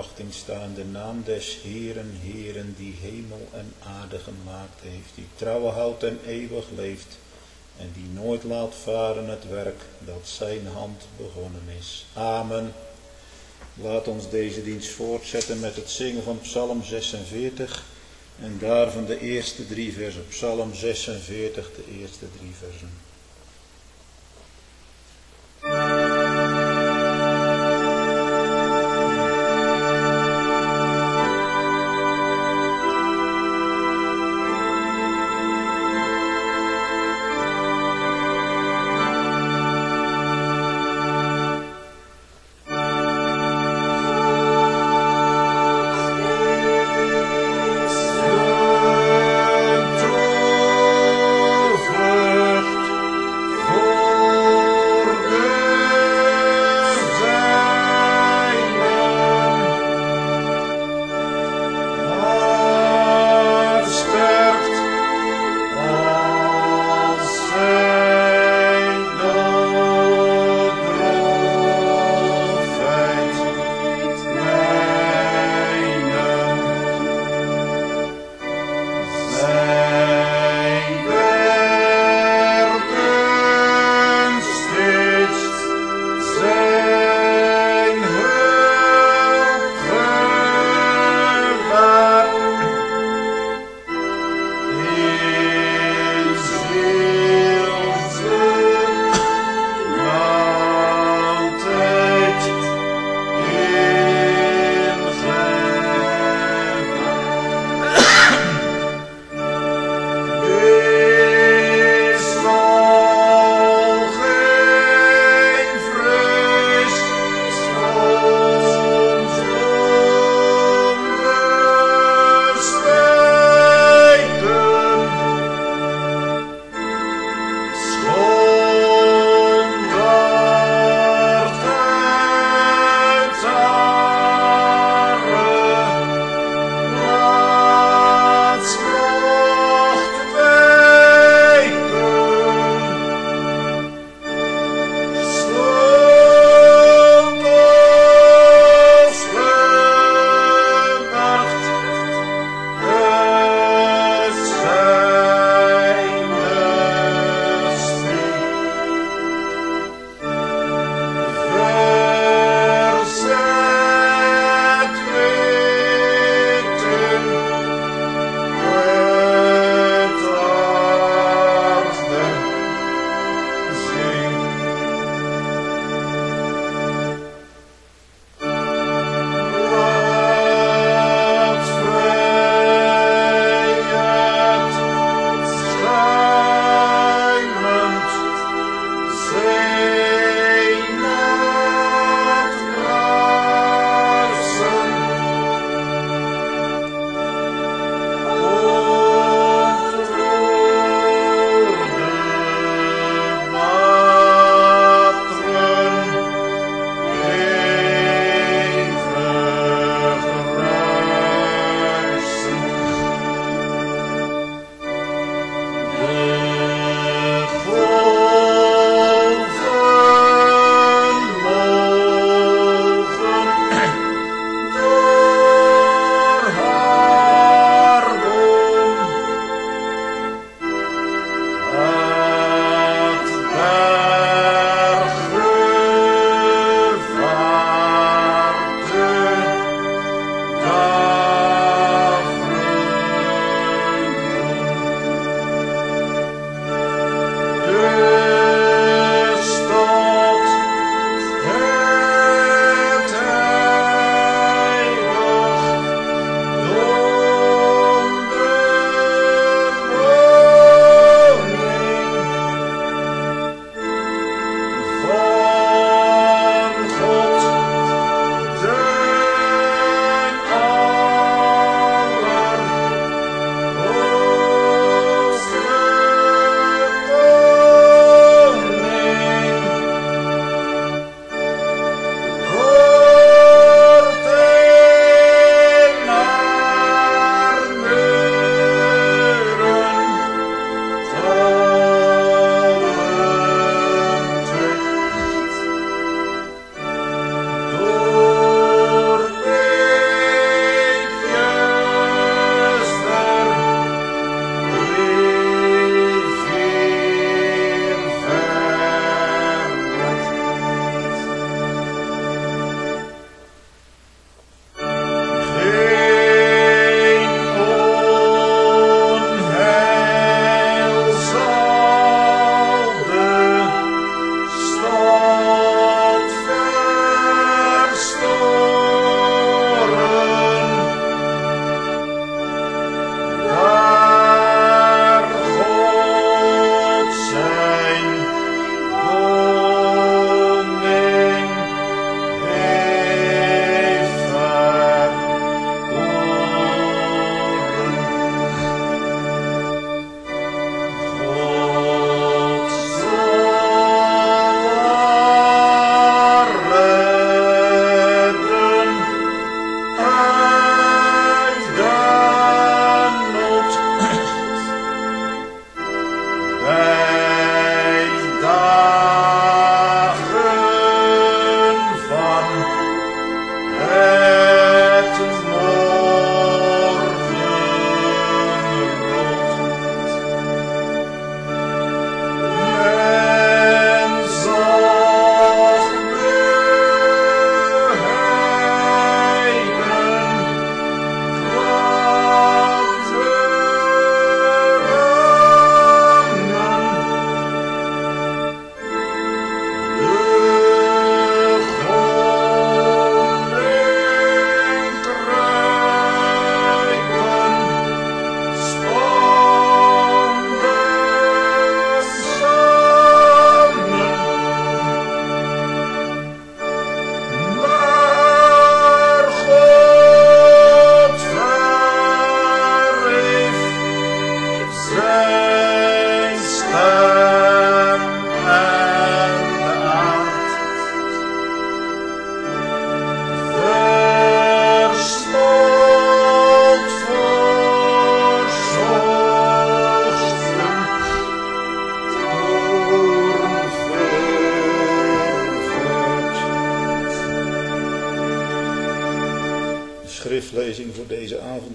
verwachting sta in de naam des Heeren, Heeren, die hemel en aarde gemaakt heeft, die trouw houdt en eeuwig leeft, en die nooit laat varen het werk dat zijn hand begonnen is. Amen. Laat ons deze dienst voortzetten met het zingen van Psalm 46 en daarvan de eerste 3 versen. Psalm 46, de eerste 3 versen.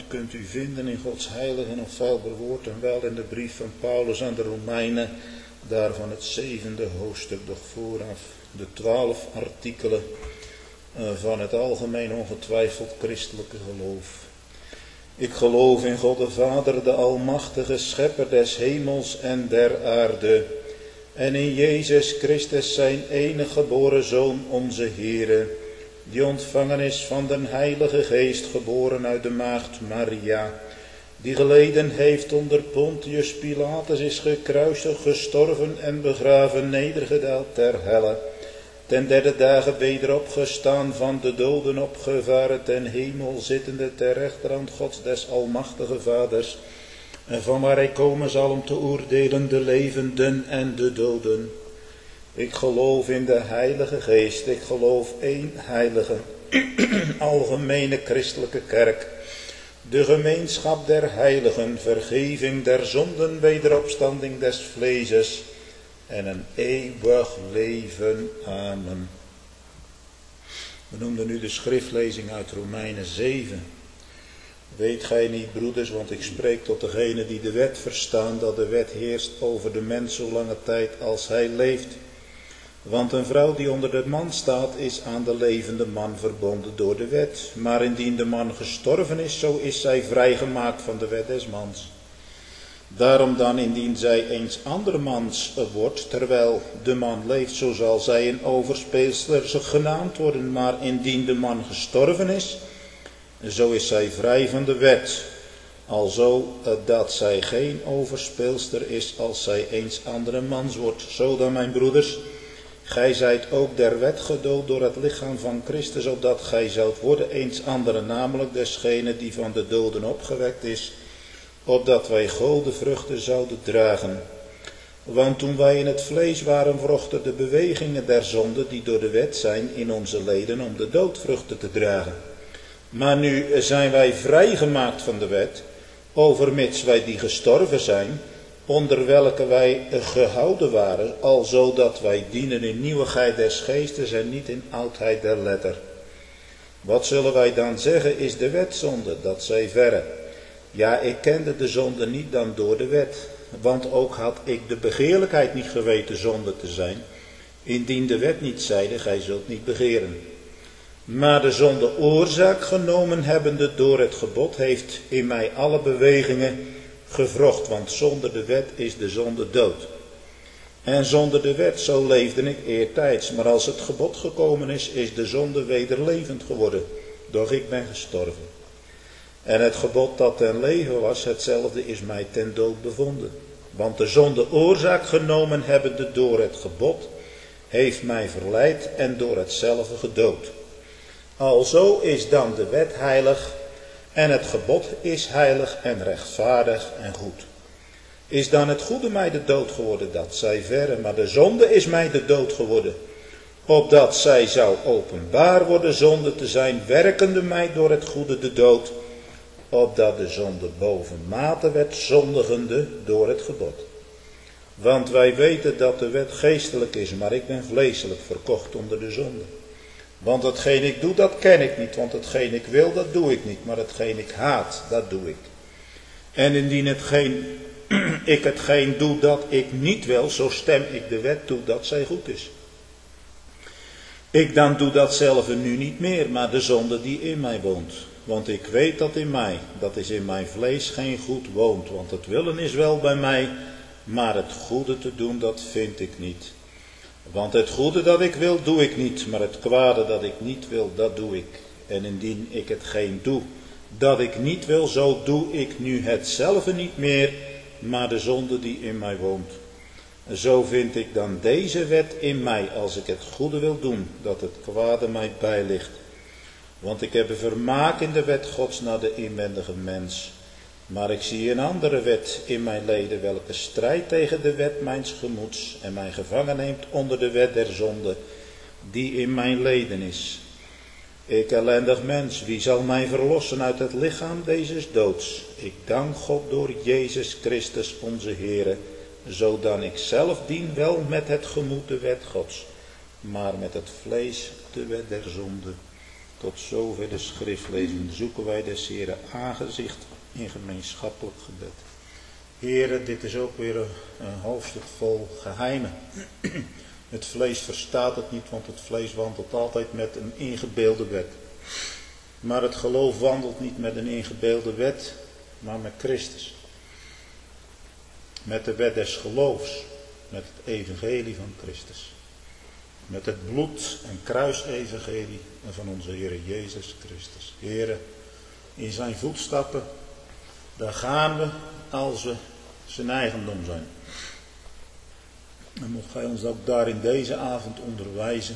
kunt u vinden in Gods heilige en onfeilbaar woord en wel in de brief van Paulus aan de Romeinen, daarvan het 7e hoofdstuk, doch vooraf de 12 artikelen van het algemeen ongetwijfeld christelijke geloof. Ik geloof in God de Vader, de almachtige schepper des hemels en der aarde, en in Jezus Christus zijn enige geboren Zoon, onze Heere, die ontvangen is van den Heilige Geest, geboren uit de maagd Maria, die geleden heeft onder Pontius Pilatus, is gekruisigd, gestorven en begraven, nedergedaald ter helle, ten derde dagen weder opgestaan, van de doden opgevaren, ten hemel zittende ter rechterhand Gods des almachtige Vaders, en van waar hij komen zal om te oordelen de levenden en de doden. Ik geloof in de Heilige Geest, ik geloof één heilige, algemene christelijke kerk, de gemeenschap der heiligen, vergeving der zonden, wederopstanding des vleeses en een eeuwig leven. Amen. We noemden nu de schriftlezing uit Romeinen 7. Weet gij niet, broeders, want ik spreek tot degenen die de wet verstaan, dat de wet heerst over de mens zolange tijd als hij leeft. Want een vrouw die onder de man staat, is aan de levende man verbonden door de wet. Maar indien de man gestorven is, zo is zij vrijgemaakt van de wet des mans. Daarom dan, indien zij eens andermans wordt, terwijl de man leeft, zo zal zij een overspeelster genaamd worden. Maar indien de man gestorven is, zo is zij vrij van de wet, alzo dat zij geen overspeelster is als zij eens andere mans wordt. Zo dan, mijn broeders, gij zijt ook der wet gedood door het lichaam van Christus, opdat gij zoudt worden eens andere, namelijk desgene die van de doden opgewekt is, opdat wij Gode vruchten zouden dragen. Want toen wij in het vlees waren, wrochten de bewegingen der zonde, die door de wet zijn, in onze leden om de doodvruchten te dragen. Maar nu zijn wij vrijgemaakt van de wet, overmits wij die gestorven zijn, onder welke wij gehouden waren, alzo dat wij dienen in nieuwigheid des geestes en niet in oudheid der letter. Wat zullen wij dan zeggen, is de wet zonde? Dat zij verre. Ja, ik kende de zonde niet dan door de wet, want ook had ik de begeerlijkheid niet geweten zonde te zijn, indien de wet niet zeide, gij zult niet begeren. Maar de zonde oorzaak genomen hebbende door het gebod, heeft in mij alle bewegingen gewrocht, want zonder de wet is de zonde dood. En zonder de wet, zo leefde ik eertijds, maar als het gebod gekomen is, is de zonde weder levend geworden, doch ik ben gestorven. En het gebod dat ten leven was, hetzelfde is mij ten dood bevonden. Want de zonde oorzaak genomen hebbende door het gebod, heeft mij verleid en door hetzelfde gedood. Alzo is dan de wet heilig en het gebod is heilig en rechtvaardig en goed. Is dan het goede mij de dood geworden? Dat zij verre, maar de zonde is mij de dood geworden. Opdat zij zou openbaar worden zonde te zijn, werkende mij door het goede de dood. Opdat de zonde bovenmate werd zondigende door het gebod. Want wij weten dat de wet geestelijk is, maar ik ben vleeselijk verkocht onder de zonde. Want hetgeen ik doe, dat ken ik niet. Want hetgeen ik wil, dat doe ik niet. Maar hetgeen ik haat, dat doe ik. En indien ik hetgeen doe dat ik niet wil, zo stem ik de wet toe dat zij goed is. Ik dan doe datzelfde nu niet meer, maar de zonde die in mij woont. Want ik weet dat in mij, dat is in mijn vlees, geen goed woont. Want het willen is wel bij mij, maar het goede te doen, dat vind ik niet. Want het goede dat ik wil, doe ik niet, maar het kwade dat ik niet wil, dat doe ik. En indien ik hetgeen doe dat ik niet wil, zo doe ik nu hetzelfde niet meer, maar de zonde die in mij woont. Zo vind ik dan deze wet in mij, als ik het goede wil doen, dat het kwade mij bijligt. Want ik heb een vermaak in de wet Gods naar de inwendige mens. Maar ik zie een andere wet in mijn leden, welke strijd tegen de wet mijns gemoeds en mij gevangen neemt onder de wet der zonde, die in mijn leden is. Ik ellendig mens, wie zal mij verlossen uit het lichaam dezes doods? Ik dank God door Jezus Christus onze Heere, zodan ik zelf dien wel met het gemoed de wet Gods, maar met het vlees de wet der zonde. Tot zover de schriftlezing. Zoeken wij des Heren aangezicht in gemeenschappelijk gebed. Heren, dit is ook weer een hoofdstuk vol geheimen. Het vlees verstaat het niet, want het vlees wandelt altijd met een ingebeelde wet. Maar het geloof wandelt niet met een ingebeelde wet, maar met Christus. Met de wet des geloofs, met het evangelie van Christus. Met het bloed- en kruisevangelie van onze Heer Jezus Christus. Heere, in zijn voetstappen, daar gaan we als we zijn eigendom zijn. En mocht Gij ons ook daar in deze avond onderwijzen.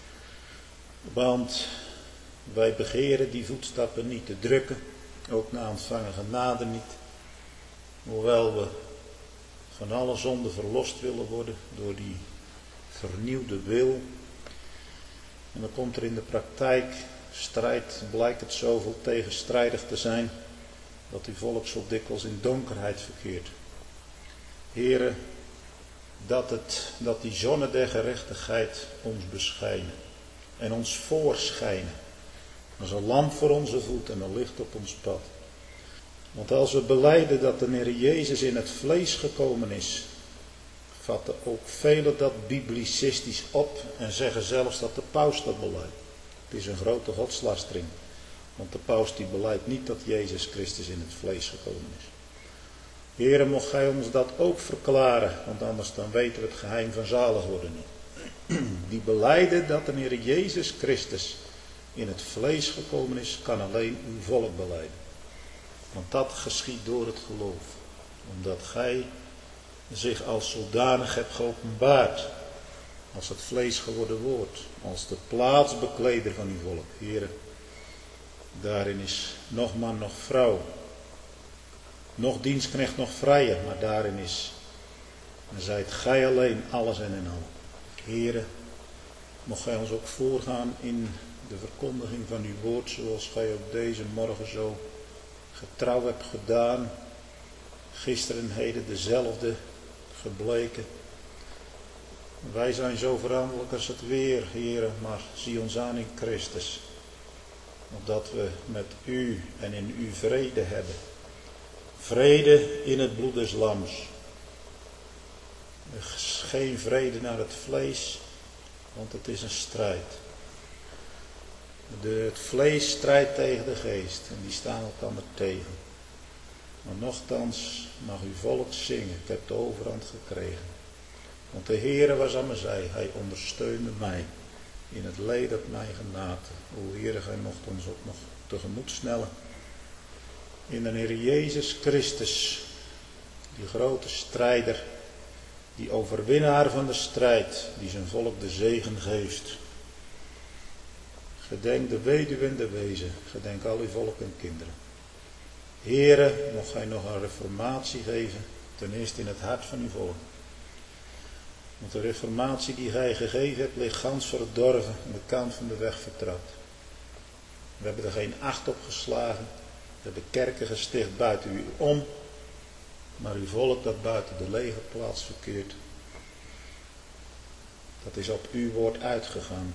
Want wij begeren die voetstappen niet te drukken. Ook na ontvangen genade niet. Hoewel we van alle zonde verlost willen worden door die vernieuwde wil. En dan komt er in de praktijk strijd, blijkt het zoveel tegenstrijdig te zijn, dat uw volk zo dikwijls in donkerheid verkeert. Heere, dat die zonne der gerechtigheid ons beschijnen en ons voorschijnen. Als een lamp voor onze voet en een licht op ons pad. Want als we belijden dat de Heer Jezus in het vlees gekomen is, vatten ook velen dat biblicistisch op en zeggen zelfs dat de paus dat beleidt. Het is een grote godslastering, want de paus die beleidt niet dat Jezus Christus in het vlees gekomen is. Heere, mocht Gij ons dat ook verklaren, want anders dan weten we het geheim van zalig worden niet. Die belijden dat de Heer Jezus Christus in het vlees gekomen is, kan alleen uw volk belijden. Want dat geschiet door het geloof, omdat Gij zich als zodanig hebt geopenbaard, als het vlees geworden woord, als de plaatsbekleder van uw volk. Heere, daarin is nog man, nog vrouw, nog dienstknecht, nog vrijer, maar daarin is, en zijt Gij alleen alles en in al. Heere, mocht Gij ons ook voorgaan in de verkondiging van uw woord, zoals Gij ook deze morgen zo getrouw hebt gedaan. Gisteren en heden dezelfde gebleken. Wij zijn zo veranderlijk als het weer, Heere, maar zie ons aan in Christus. Opdat we met u en in u vrede hebben. Vrede in het bloed des lams. Geen vrede naar het vlees, want het is een strijd. Het vlees strijdt tegen de geest en die staan elkaar tegen. Maar nochtans mag uw volk zingen, ik heb de overhand gekregen. Want de Heere was aan mijn zij, Hij ondersteunde mij in het leed dat mij genaatte. O Heere, Gij mocht ons ook nog tegemoet snellen. In de Heer Jezus Christus, die grote strijder, die overwinnaar van de strijd, die zijn volk de zegen geeft. Gedenk de weduwe en de wezen, gedenk al uw volk en kinderen. Heere, mocht Gij nog een reformatie geven, ten eerste in het hart van uw volk. Want de reformatie die Gij gegeven hebt, ligt gans verdorven aan de kant van de weg vertrapt. We hebben er geen acht op geslagen, we hebben kerken gesticht buiten u om, maar uw volk dat buiten de legerplaats verkeert, dat is op uw woord uitgegaan.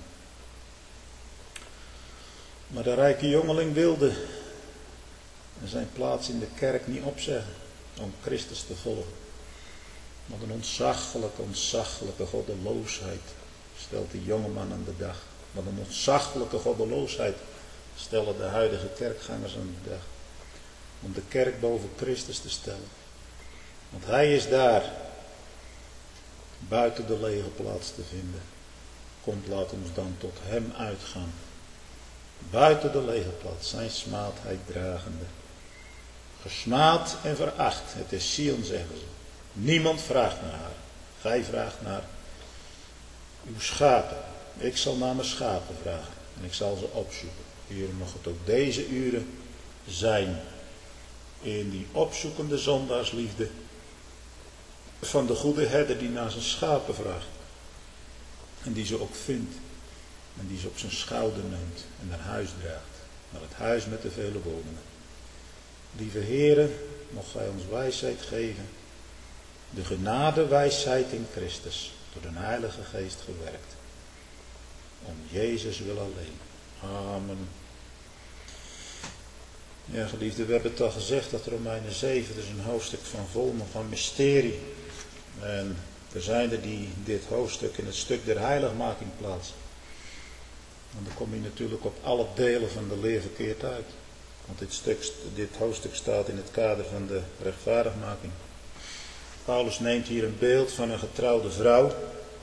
Maar de rijke jongeling wilde zijn plaats in de kerk niet opzeggen om Christus te volgen. Wat een ontzaglijke goddeloosheid stelt die jongeman aan de dag. Wat een ontzaglijke goddeloosheid stellen de huidige kerkgangers aan de dag. Om de kerk boven Christus te stellen. Want Hij is daar buiten de lege plaats te vinden. Komt, laat ons dan tot Hem uitgaan. Buiten de lege plaats, zijn smaadheid dragende. Gesmaad en veracht, het is Sion, zeggen ze. Niemand vraagt naar haar. Gij vraagt naar uw schapen. Ik zal naar mijn schapen vragen en ik zal ze opzoeken. Hier mag het ook deze uren zijn in die opzoekende zondaarsliefde van de goede herder die naar zijn schapen vraagt. En die ze ook vindt. En die ze op zijn schouder neemt en naar huis draagt. Naar het huis met de vele woningen. Lieve Heere, mocht Gij ons wijsheid geven. De genade wijsheid in Christus. Door de Heilige Geest gewerkt. Om Jezus wil alleen. Amen. Ja, geliefde, we hebben het al gezegd dat Romeinen 7 is een hoofdstuk van vol, maar van mysterie. En er zijn er die dit hoofdstuk in het stuk der heiligmaking plaatsen. En dan kom je natuurlijk op alle delen van de leer verkeerd uit. Want dit hoofdstuk staat in het kader van de rechtvaardigmaking. Paulus neemt hier een beeld van een getrouwde vrouw,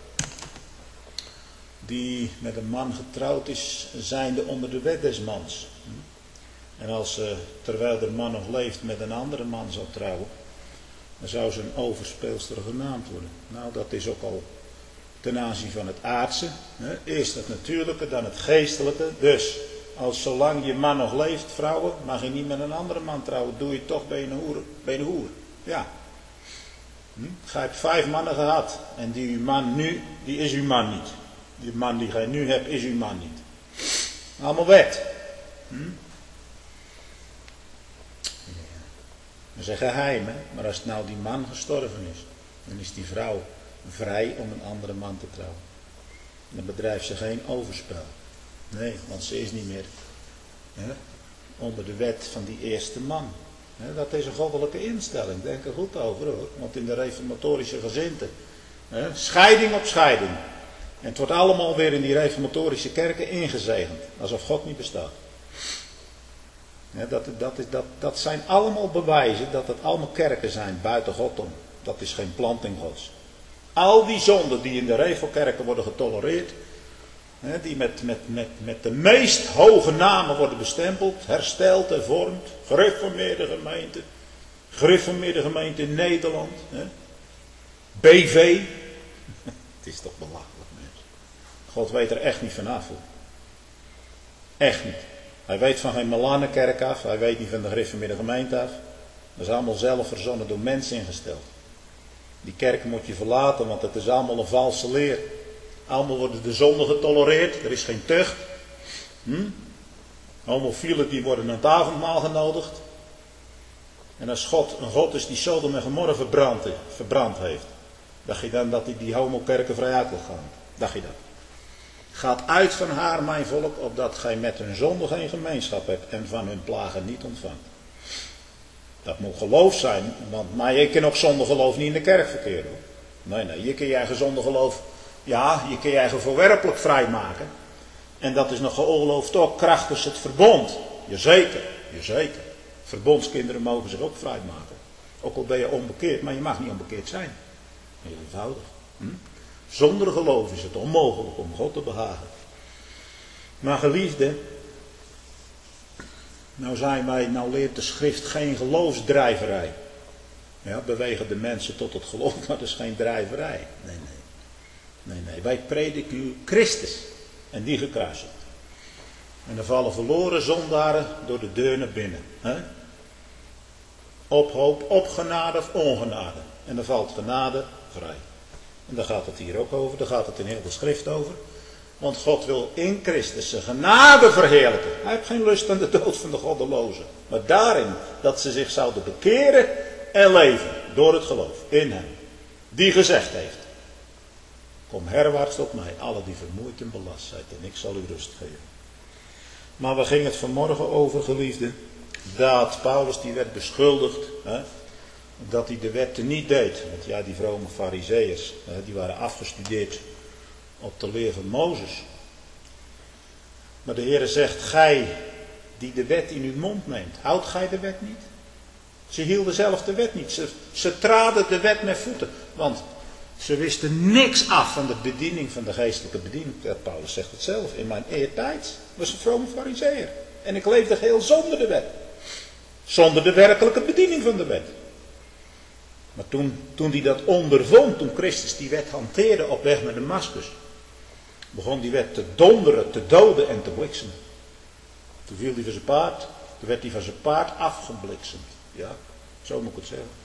die met een man getrouwd is, zijnde onder de wet des mans. En als ze, terwijl de man nog leeft, met een andere man zou trouwen, dan zou ze een overspeelster genaamd worden. Nou, dat is ook al ten aanzien van het aardse. Eerst het natuurlijke, dan het geestelijke. Dus, zolang je man nog leeft, vrouwen, mag je niet met een andere man trouwen. Doe je toch bij een hoer. Ja. Gij hebt 5 mannen gehad. En die uw man nu, die is uw man niet. Die man die gij nu hebt, is uw man niet. Allemaal wet. Dat is een geheim, hè? Maar als nou die man gestorven is, dan is die vrouw vrij om een andere man te trouwen. Dan bedrijft ze geen overspel. Nee, want ze is niet meer onder de wet van die eerste man. Dat is een goddelijke instelling, denk er goed over hoor. Want in de reformatorische gezinten, scheiding op scheiding. En het wordt allemaal weer in die reformatorische kerken ingezegend, alsof God niet bestaat. Dat zijn allemaal bewijzen dat het allemaal kerken zijn buiten God om. Dat is geen planting Gods. Al die zonden die in de revelkerken worden getolereerd, die met de meest hoge namen worden bestempeld, hersteld, hervormd, gereformeerde gemeente in Nederland, BV. Het is toch belachelijk, mensen. God weet er echt niet vanaf hoor. Echt niet. Hij weet van geen Malanenkerk af, hij weet niet van de gereformeerde gemeente af. Dat is allemaal zelf verzonnen door mensen ingesteld. Die kerken moet je verlaten, want het is allemaal een valse leer. Allemaal worden de zonden getolereerd, er is geen tucht. Homofielen die worden aan het avondmaal genodigd. En als God een God is die Sodom en Gomorra verbrand heeft, dacht je dan dat hij die homokerken vrij uit wil gaan? Dacht je dat? Gaat uit van haar, mijn volk, opdat gij met hun zonde geen gemeenschap hebt en van hun plagen niet ontvangt. Dat moet geloof zijn, maar je kan ook zonder geloof niet in de kerk verkeren. Nee, je kan je eigen zonder geloof, ja, je kan je eigen voorwerpelijk vrijmaken. En dat is nog geoorloofd ook krachtens het verbond. Jazeker. Verbondskinderen mogen zich ook vrijmaken. Ook al ben je onbekeerd, maar je mag niet onbekeerd zijn. Heel eenvoudig. Zonder geloof is het onmogelijk om God te behagen. Maar geliefde, nou leert de schrift geen geloofsdrijverij. Ja, bewegen de mensen tot het geloof, maar dat is geen drijverij. Nee. Wij prediken u Christus en die gekruisigd. En dan vallen verloren zondaren door de deur naar binnen. Op hoop, op genade of ongenade. En dan valt genade vrij. En daar gaat het hier ook over, daar gaat het in heel de schrift over. Want God wil in Christus zijn genade verheerlijken. Hij heeft geen lust aan de dood van de goddelozen. Maar daarin dat ze zich zouden bekeren en leven door het geloof in hem. Die gezegd heeft: kom herwaarts tot mij, alle die vermoeid en belast zijn, en ik zal u rust geven. Maar waar ging het vanmorgen over, geliefde? Dat Paulus die werd beschuldigd, dat hij de wet niet deed. Want ja, die vrome farizeeërs, die waren afgestudeerd op de leer van Mozes. Maar de Heere zegt: gij die de wet in uw mond neemt, houdt gij de wet niet? Ze hielden zelf de wet niet. Ze traden de wet met voeten. Want ze wisten niks af van de bediening, van de geestelijke bediening. Paulus zegt het zelf. In mijn eertijds was een vrome farizeeër. En ik leefde geheel zonder de wet. Zonder de werkelijke bediening van de wet. Maar toen hij dat ondervond, toen Christus die wet hanteerde op weg naar Damascus, begon die wet te donderen, te doden en te bliksemen. Toen viel hij van zijn paard, toen werd hij van zijn paard afgebliksemd. Ja, zo moet ik het zeggen.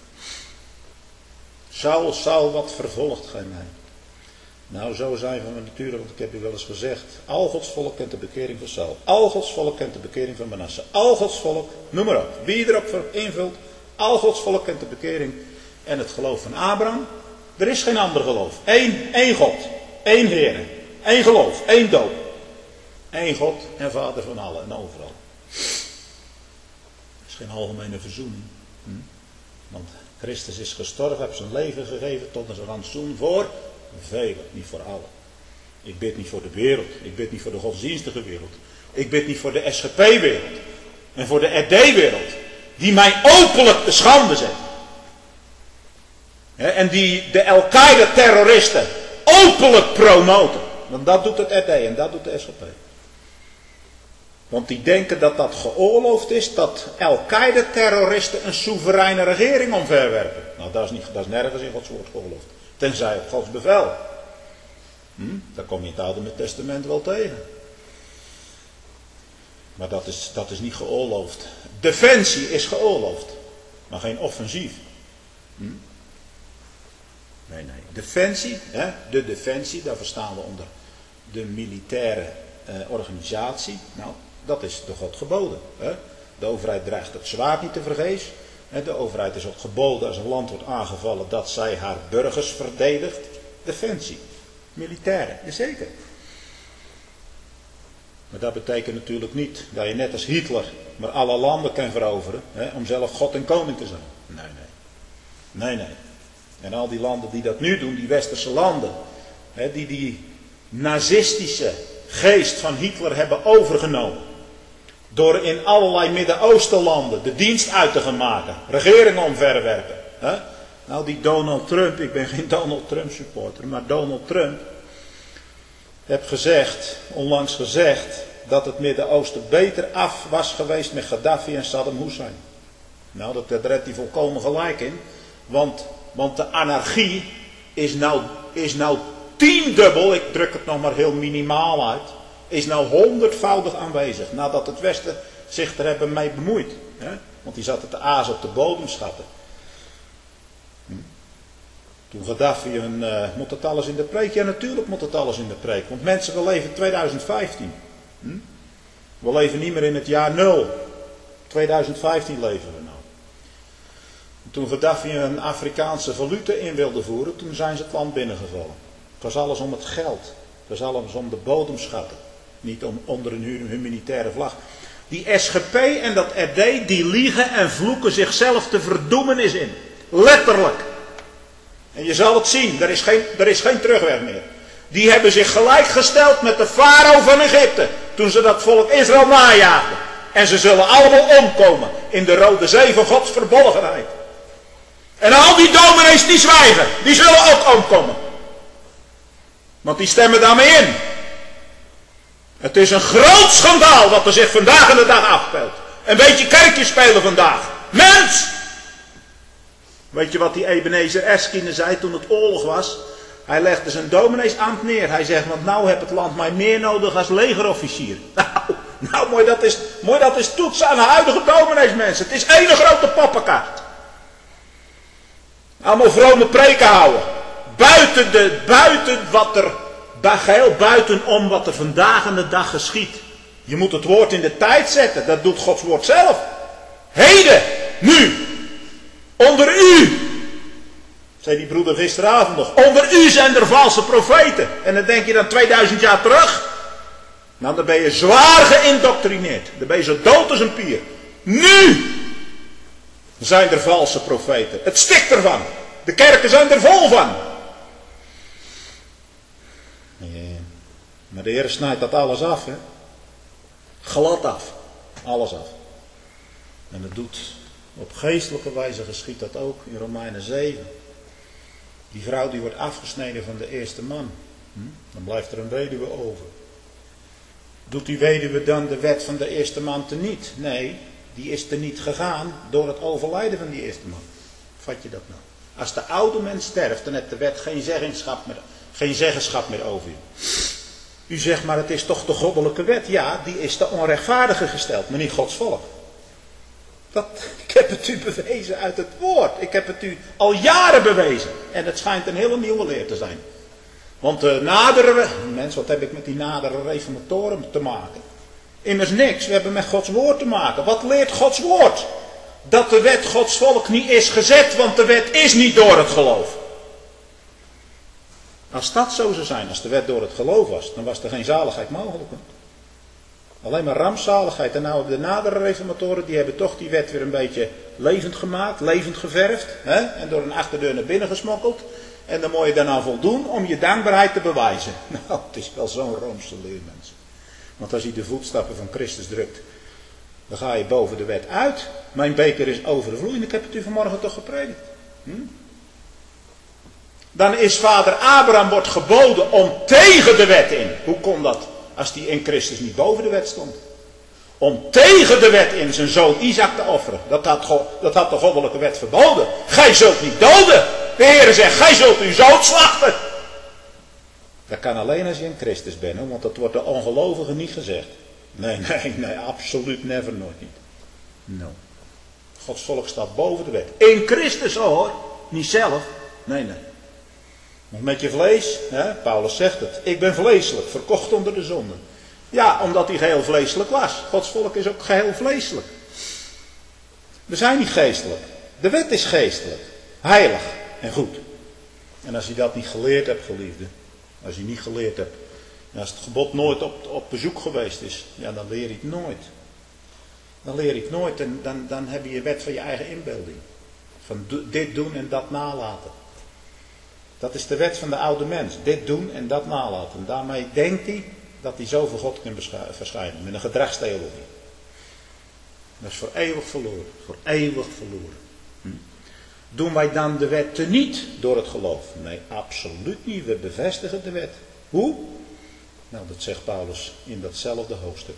Saul, wat vervolgt gij mij? Nou, zo zijn we natuurlijk, want ik heb u wel eens gezegd, al Gods volk kent de bekering van Saul. Al Gods volk kent de bekering van Manasse. Al Gods volk, noem maar op, wie erop invult, al Gods volk kent de bekering en het geloof van Abraham. Er is geen ander geloof. Eén God, één Heer, één geloof, één doop. Eén God en Vader van allen en overal. is geen algemene verzoening. Want Christus is gestorven, heeft zijn leven gegeven tot een rantsoen voor velen, niet voor allen. Ik bid niet voor de wereld, ik bid niet voor de godsdienstige wereld. Ik bid niet voor de SGP-wereld en voor de RD-wereld, die mij openlijk te schande zetten. En die de Al-Qaeda-terroristen openlijk promoten. Want dat doet het RD en dat doet de SGP. Want die denken dat dat geoorloofd is, dat Al-Qaeda-terroristen een soevereine regering omverwerpen. Nou, dat is nergens in Gods woord geoorloofd. Tenzij op Gods bevel. Daar kom je in het Oude Testament wel tegen. Maar dat is niet geoorloofd. Defensie is geoorloofd. Maar geen offensief. Nee. Defensie, de defensie, daar verstaan we onder de militaire organisatie. Nou, dat is door God geboden. De overheid dreigt het zwaard niet te vergeefs. De overheid is ook geboden als een land wordt aangevallen dat zij haar burgers verdedigt. Defensie, militaire, jazeker. Maar dat betekent natuurlijk niet dat je net als Hitler maar alle landen kan veroveren om zelf God en koning te zijn. Nee. En al die landen die dat nu doen, die westerse landen, die nazistische geest van Hitler hebben overgenomen. Door in allerlei Midden-Oostenlanden de dienst uit te gaan maken. Regeringen omverwerpen. Nou, die Donald Trump, ik ben geen Donald Trump supporter, maar Donald Trump heeft onlangs gezegd, dat het Midden-Oosten beter af was geweest met Gaddafi en Saddam Hussein. Nou, daar redt hij volkomen gelijk in. Want de anarchie is nou 10-dubbel, ik druk het nog maar heel minimaal uit, is nou 100-voudig aanwezig, nadat het Westen zich er hebben mee bemoeid. Want die zaten te azen op de bodemschatten. Toen Gaddafi moet het alles in de preek? Ja, natuurlijk moet het alles in de preek. Want mensen, we leven 2015. We leven niet meer in het jaar 0. 2015 leven we nou. Toen Gaddafi een Afrikaanse valuta in wilde voeren, toen zijn ze het land binnengevallen. Het was alles om het geld. Het was alles om de bodemschatten. Niet onder een humanitaire vlag. Die SGP en dat RD, die liegen en vloeken zichzelf de verdoemenis in. Letterlijk. En je zal het zien, er is geen terugweg meer. Die hebben zich gelijk gesteld met de farao van Egypte. Toen ze dat volk Israël najaagden. En ze zullen allemaal omkomen in de Rode Zee van Gods verbolgenheid. En al die dominees die zwijgen, die zullen ook omkomen. Want die stemmen daarmee in. Het is een groot schandaal wat er zich vandaag in de dag afspeelt. Een beetje kerkjes spelen vandaag. Mens! Weet je wat die Ebenezer Eskine zei toen het oorlog was? Hij legde zijn domineesambt neer. Hij zegt, want nou heb het land mij meer nodig als legerofficier. Nou mooi dat is toetsen aan de huidige domineesmensen. Het is één grote poppenkaart. Allemaal vrome preken houden. Buitenom wat er vandaag aan de dag geschiet. Je moet het woord in de tijd zetten. Dat doet Gods woord zelf. Heden, nu, onder u, zei die broeder gisteravond nog, onder u zijn er valse profeten. En dan denk je dan 2000 jaar terug. Nou, dan ben je zwaar geïndoctrineerd. Dan ben je zo dood als een pier. Nu zijn er valse profeten. Het stikt ervan. De kerken zijn er vol van. Maar de Heer snijdt dat alles af. Glad af. Alles af. En dat doet op geestelijke wijze, geschiet dat ook in Romeinen 7. Die vrouw die wordt afgesneden van de eerste man. Dan blijft er een weduwe over. Doet die weduwe dan de wet van de eerste man teniet? Nee, die is teniet gegaan door het overlijden van die eerste man. Vat je dat nou? Als de oude mens sterft, dan heeft de wet geen zeggenschap meer over je. U zegt maar, het is toch de goddelijke wet? Ja, die is de onrechtvaardige gesteld, maar niet Gods volk. Ik heb het u bewezen uit het woord. Ik heb het u al jaren bewezen. En het schijnt een hele nieuwe leer te zijn. Want wat heb ik met die nadere reformatoren te maken? Immers niks, we hebben met Gods woord te maken. Wat leert Gods woord? Dat de wet Gods volk niet is gezet, want de wet is niet door het geloof. Als dat zo zou zijn, als de wet door het geloof was, dan was er geen zaligheid mogelijk. Alleen maar rampzaligheid. En nou de nadere reformatoren, die hebben toch die wet weer een beetje levend gemaakt, levend geverfd. Hè? En door een achterdeur naar binnen gesmokkeld. En dan moet je daarna voldoen om je dankbaarheid te bewijzen. Nou, het is wel zo'n roomse leer, mensen. Want als je de voetstappen van Christus drukt, dan ga je boven de wet uit. Mijn beker is overvloeiend. Ik heb het u vanmorgen toch gepredikt. Dan is vader Abraham wordt geboden om tegen de wet in. Hoe kon dat? Als die in Christus niet boven de wet stond. Om tegen de wet in zijn zoon Isaac te offeren. Dat had de goddelijke wet verboden. Gij zult niet doden. De Heer zegt, gij zult uw zoon slachten. Dat kan alleen als je in Christus bent. Hoor, want dat wordt de ongelovigen niet gezegd. Nee, absoluut never, nooit niet. No. Gods volk staat boven de wet. In Christus hoor. Niet zelf. Nee. Nog met je vlees. Hè? Paulus zegt het. Ik ben vleeselijk. Verkocht onder de zonde. Ja, omdat hij geheel vleeselijk was. Gods volk is ook geheel vleeselijk. We zijn niet geestelijk. De wet is geestelijk. Heilig en goed. En als je dat niet geleerd hebt, geliefde. Als je niet geleerd hebt. Als het gebod nooit op bezoek geweest is. Ja, dan leer je het nooit. Dan leer je het nooit. En dan heb je wet van je eigen inbeelding. Van dit doen en dat nalaten. Dat is de wet van de oude mens. Dit doen en dat nalaten. En daarmee denkt hij dat hij zo voor God kan verschijnen. Met een gedragstheologie. Dat is voor eeuwig verloren. Voor eeuwig verloren. Doen wij dan de wet teniet door het geloof? Nee, absoluut niet. We bevestigen de wet. Hoe? Nou, dat zegt Paulus in datzelfde hoofdstuk.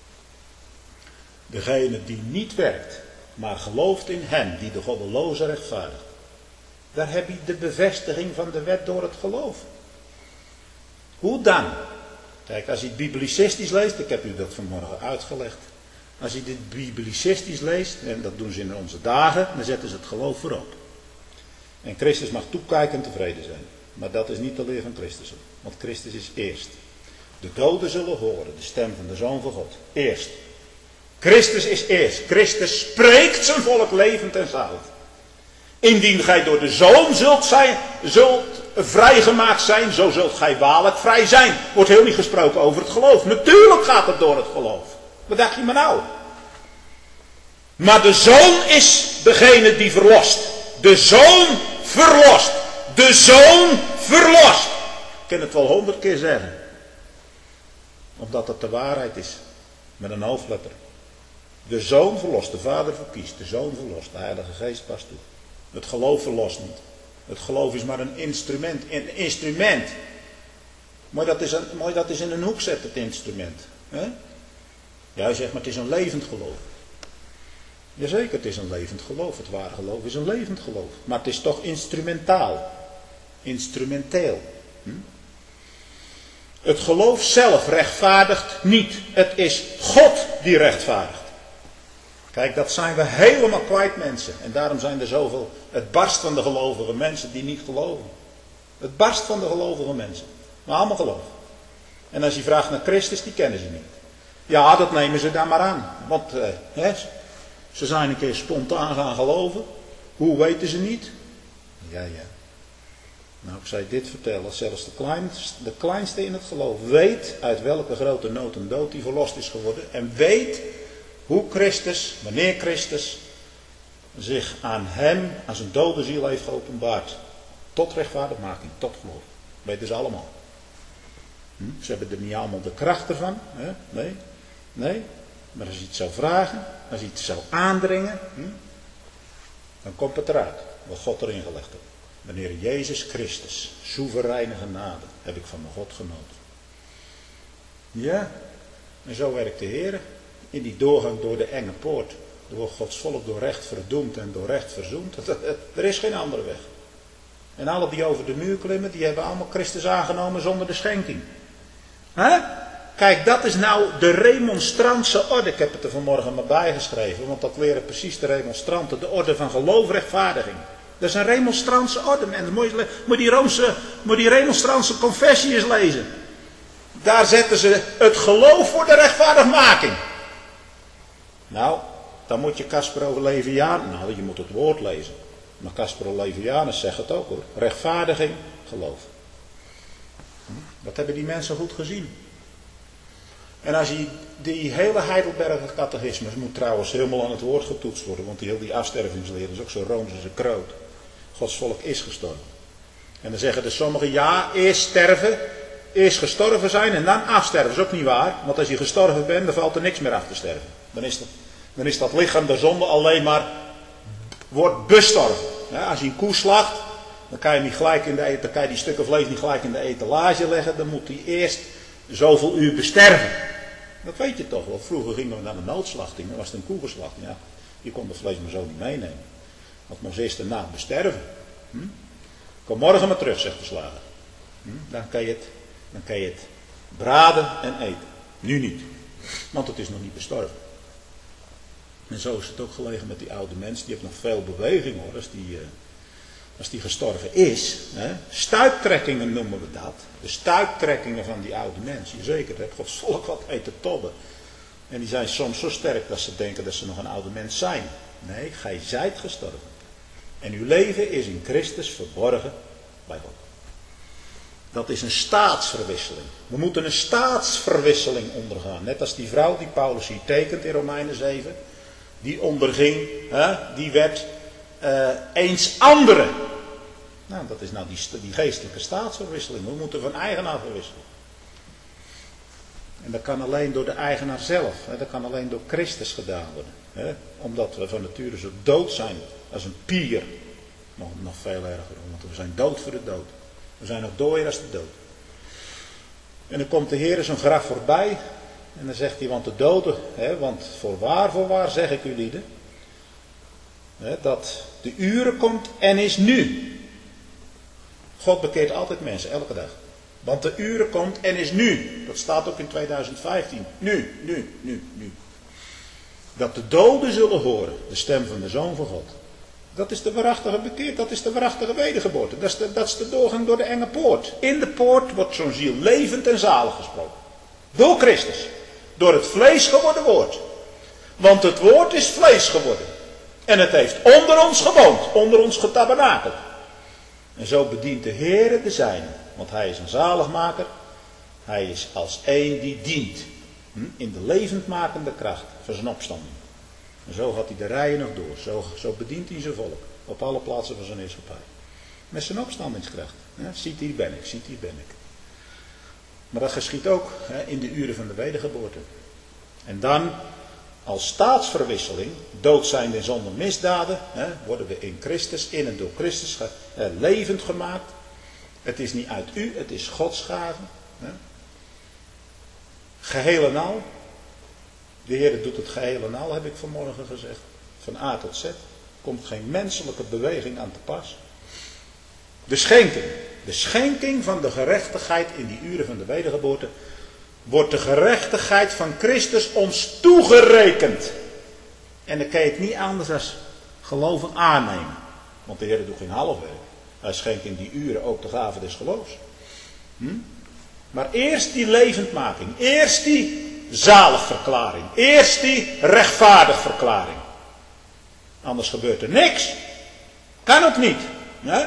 Degene die niet werkt, maar gelooft in hem die de goddeloze rechtvaardigt. Daar heb je de bevestiging van de wet door het geloof. Hoe dan? Kijk, als je het biblicistisch leest, ik heb u dat vanmorgen uitgelegd. Als je dit biblicistisch leest, en dat doen ze in onze dagen, dan zetten ze het geloof voorop. En Christus mag toekijken en tevreden zijn. Maar dat is niet de leer van Christus. Want Christus is eerst. De doden zullen horen de stem van de Zoon van God. Eerst. Christus is eerst. Christus spreekt zijn volk levend en zalig. Indien gij door de Zoon zult vrijgemaakt zijn, zo zult gij waarlijk vrij zijn. Wordt heel niet gesproken over het geloof. Natuurlijk gaat het door het geloof. Wat dacht je maar nou? Maar de Zoon is degene die verlost. De Zoon verlost. De Zoon verlost. Ik kan het wel 100 keer zeggen. Omdat het de waarheid is. Met een hoofdletter. De Zoon verlost. De Vader verkiest. De Zoon verlost. De Heilige Geest past toe. Het geloof verlost niet. Het geloof is maar een instrument. Een instrument. Maar dat is in een hoek zetten, het instrument. He? Ja, je zegt, maar het is een levend geloof. Jazeker, het is een levend geloof. Het ware geloof is een levend geloof. Maar het is toch instrumentaal. Instrumenteel. Het geloof zelf rechtvaardigt niet. Het is God die rechtvaardigt. Kijk, dat zijn we helemaal kwijt, mensen. En daarom zijn er zoveel. Het barst van de gelovige mensen die niet geloven. Het barst van de gelovige mensen. Maar allemaal geloven. En als je vraagt naar Christus, die kennen ze niet. Ja, dat nemen ze daar maar aan. Want ze zijn een keer spontaan gaan geloven. Hoe weten ze niet? Ja. Nou, ik zou je dit vertellen. Zelfs de kleinste in het geloof weet uit welke grote nood en dood die verlost is geworden. En weet hoe Christus, wanneer Christus zich aan hem, aan zijn dode ziel heeft geopenbaard. Tot rechtvaardigmaking, tot geloof. Weten ze allemaal. Ze hebben er niet allemaal de kracht ervan. Nee. Maar als je het zou vragen, als je het zou aandringen, dan komt het eruit. Wat God erin gelegd heeft. Wanneer Jezus Christus, soevereine genade, heb ik van mijn God genoten. Ja, en zo werkt de Heer. In die doorgang door de enge poort. Door Gods volk door recht verdoemd en door recht verzoend. Er is geen andere weg. En alle die over de muur klimmen, die hebben allemaal Christus aangenomen zonder de schenking. Kijk, dat is nou de remonstrantse orde. Ik heb het er vanmorgen maar bijgeschreven. Want dat leren precies de remonstranten. De orde van geloofrechtvaardiging. Dat is een remonstrantse orde. En moet die remonstrantse confessie eens lezen. Daar zetten ze het geloof voor de rechtvaardigmaking. Nou, dan moet je Caspero Levianus. Nou, je moet het woord lezen. Maar Caspero Levianus zegt het ook hoor. Rechtvaardiging, geloof. Dat hebben die mensen goed gezien. En als je die hele Heidelberger catechismus moet trouwens helemaal aan het woord getoetst worden, want die afstervingsleer is ook zo rooms als een kroot. Gods volk is gestorven. En dan zeggen dus sommigen, ja, eerst sterven, eerst gestorven zijn en dan afsterven. Dat is ook niet waar, want als je gestorven bent, dan valt er niks meer af te sterven. Dan is dat lichaam der zonde alleen maar, wordt bestorven. Ja, als je een koe slacht, dan kan je niet gelijk dan kan je die stukken vlees niet gelijk in de etalage leggen. Dan moet die eerst zoveel uur besterven. Dat weet je toch wel. Vroeger gingen we naar de noodslachting. Dan was het een koegeslachting. Ja, je kon het vlees maar zo niet meenemen. Dat moest eerst de nacht besterven. Kom morgen maar terug, zegt de slager. Dan kan je het braden en eten. Nu niet. Want het is nog niet bestorven. En zo is het ook gelegen met die oude mens. Die heeft nog veel beweging hoor. Als die gestorven is. Hè, stuiptrekkingen noemen we dat. De stuiptrekkingen van die oude mens. Zeker, dat Gods volk wat mee te tobben. En die zijn soms zo sterk dat ze denken dat ze nog een oude mens zijn. Nee, gij zijt gestorven. En uw leven is in Christus verborgen bij God. Dat is een staatsverwisseling. We moeten een staatsverwisseling ondergaan. Net als die vrouw die Paulus hier tekent in Romeinen 7. Die onderging, die werd eens andere. Nou, dat is nou die geestelijke staatsverwisseling. We moeten van eigenaar verwisselen. En dat kan alleen door de eigenaar zelf. Dat kan alleen door Christus gedaan worden. Omdat we van nature zo dood zijn als een pier. Nog veel erger, want we zijn dood voor de dood. We zijn nog dooier als de dood. En dan komt de Heer zijn graf voorbij. En dan zegt hij, want de doden, want voorwaar zeg ik u lieden. Dat de uren komt en is nu. God bekeert altijd mensen, elke dag. Want de uren komt en is nu. Dat staat ook in 2015. Nu. Dat de doden zullen horen, de stem van de Zoon van God. Dat is de waarachtige bekeerd, dat is de waarachtige wedergeboorte. Dat is de doorgang door de enge poort. In de poort wordt zo'n ziel levend en zalig gesproken. Door Christus. Door het vlees geworden woord. Want het woord is vlees geworden. En het heeft onder ons gewoond, onder ons getabernakeld. En zo bedient de Heere de zijne. Want hij is een zaligmaker. Hij is als één die dient. In de levendmakende kracht van zijn opstanding. En zo gaat hij de rijen nog door. Zo bedient hij zijn volk. Op alle plaatsen van zijn heerschappij. Met zijn opstandingskracht. Ziet hier ben ik. Maar dat geschiet ook in de uren van de wedergeboorte. En dan, als staatsverwisseling, dood zijn in zonder misdaden, worden we in Christus, in en door Christus levend gemaakt. Het is niet uit u, het is Gods gave. Geheel en al. De Heer doet het geheel en al, heb ik vanmorgen gezegd. Van A tot Z. Komt geen menselijke beweging aan te pas. De schenking van de gerechtigheid in die uren van de wedergeboorte. Wordt de gerechtigheid van Christus ons toegerekend. En dan kan je het niet anders dan geloven aannemen. Want de Heer doet geen halfwerk. Hij schenkt in die uren ook de gave des geloofs. Maar eerst die levendmaking. Eerst die zaligverklaring. Eerst die rechtvaardigverklaring. Anders gebeurt er niks. Kan het niet. Hè?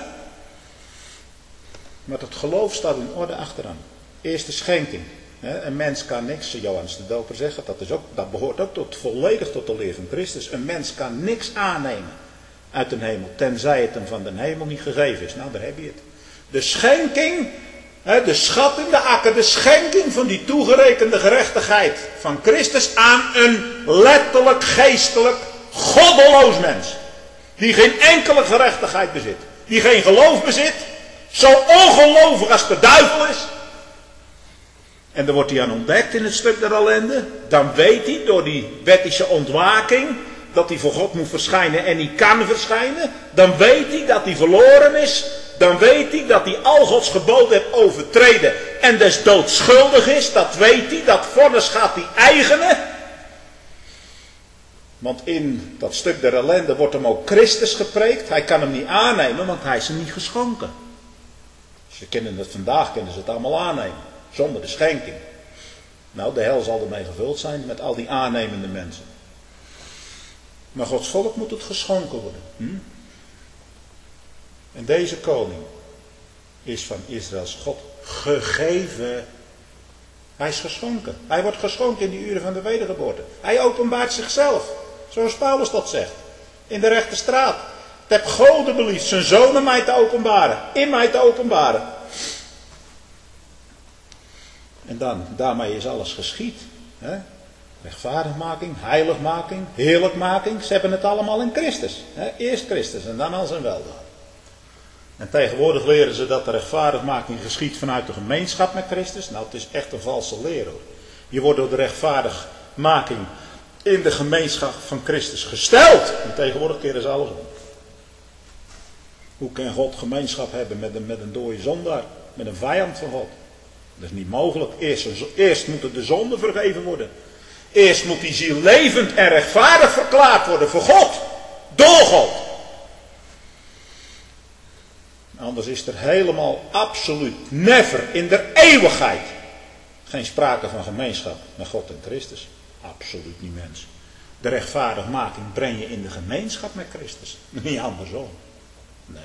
Maar het geloof staat in orde achteraan. Eerst de schenking. Een mens kan niks, Johannes de Doper zegt, dat behoort ook volledig tot de leer van Christus. Een mens kan niks aannemen uit de hemel, tenzij het hem van de hemel niet gegeven is. Nou, daar heb je het. De schenking, de schat in de akker, de schenking van die toegerekende gerechtigheid van Christus aan een letterlijk, geestelijk, goddeloos mens. Die geen enkele gerechtigheid bezit. Die geen geloof bezit. Zo ongelovig als de duivel is. En dan wordt hij aan ontdekt in het stuk der ellende. Dan weet hij door die wettische ontwaking dat hij voor God moet verschijnen en niet kan verschijnen. Dan weet hij dat hij verloren is. Dan weet hij dat hij al Gods geboden heeft overtreden en des doods schuldig is. Dat weet hij, dat vonnis gaat hij eigenen. Want in dat stuk der ellende wordt hem ook Christus gepreekt. Hij kan hem niet aannemen, want hij is hem niet geschonken. Ze kennen het vandaag, kunnen ze het allemaal aannemen. Zonder de schenking. Nou, de hel zal ermee gevuld zijn met al die aannemende mensen. Maar Gods volk moet het geschonken worden. En deze koning is van Israëls God gegeven. Hij is geschonken. Hij wordt geschonken in die uren van de wedergeboorte. Hij openbaart zichzelf. Zoals Paulus dat zegt. In de rechte straat. Het heb God beliefd zijn zoon aan mij te openbaren. In mij te openbaren. En dan, daarmee is alles geschied. Hè? Rechtvaardigmaking, heiligmaking, heerlijkmaking. Ze hebben het allemaal in Christus. Hè? Eerst Christus en dan al zijn weldaad. En tegenwoordig leren ze dat de rechtvaardigmaking geschiet vanuit de gemeenschap met Christus. Nou, het is echt een valse leer hoor. Je wordt door de rechtvaardigmaking in de gemeenschap van Christus gesteld. En tegenwoordig keren ze alles om. Hoe kan God gemeenschap hebben met een dode zondaar? Met een vijand van God? Dat is niet mogelijk. Eerst moeten de zonden vergeven worden. Eerst moet die ziel levend en rechtvaardig verklaard worden voor God. Door God. Anders is er helemaal absoluut, never, in de eeuwigheid geen sprake van gemeenschap met God en Christus. Absoluut niet, mens. De rechtvaardigmaking breng je in de gemeenschap met Christus. Niet andersom. Nee.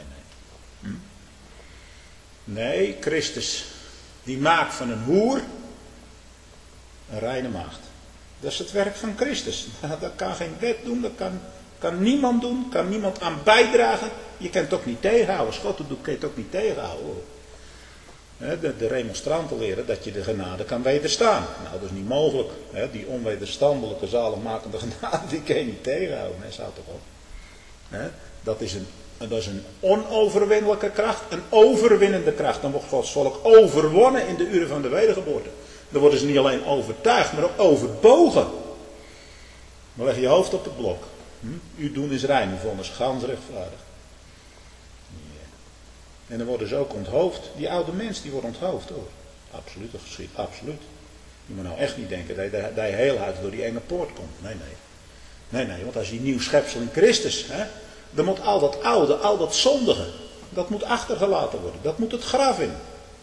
Nee, Christus, die maakt van een hoer een reine maagd. Dat is het werk van Christus. Dat kan geen wet doen, dat kan niemand doen, kan niemand aan bijdragen. Je kan het ook niet tegenhouden. Als God het doet, kan je het ook niet tegenhouden. De remonstranten leren dat je de genade kan wederstaan. Nou, dat is niet mogelijk. Die onwederstandelijke zaligmakende genade, die kan je niet tegenhouden. Nee, zou toch op. Dat is een onoverwinnelijke kracht, een overwinnende kracht. Dan wordt Gods volk overwonnen in de uren van de wedergeboorte. Dan worden ze niet alleen overtuigd, maar ook overbogen. Maar leg je hoofd op het blok. Uw doen is rein, uw vonnis gans rechtvaardig. Ja. En dan worden ze ook onthoofd. Die oude mens die wordt onthoofd hoor. Absoluut, dat geschiet, absoluut. Je moet nou echt niet denken dat je heel hard door die enge poort komt. Nee, want als je nieuw schepsel in Christus, dan moet al dat oude, al dat zondige, dat moet achtergelaten worden. Dat moet het graf in.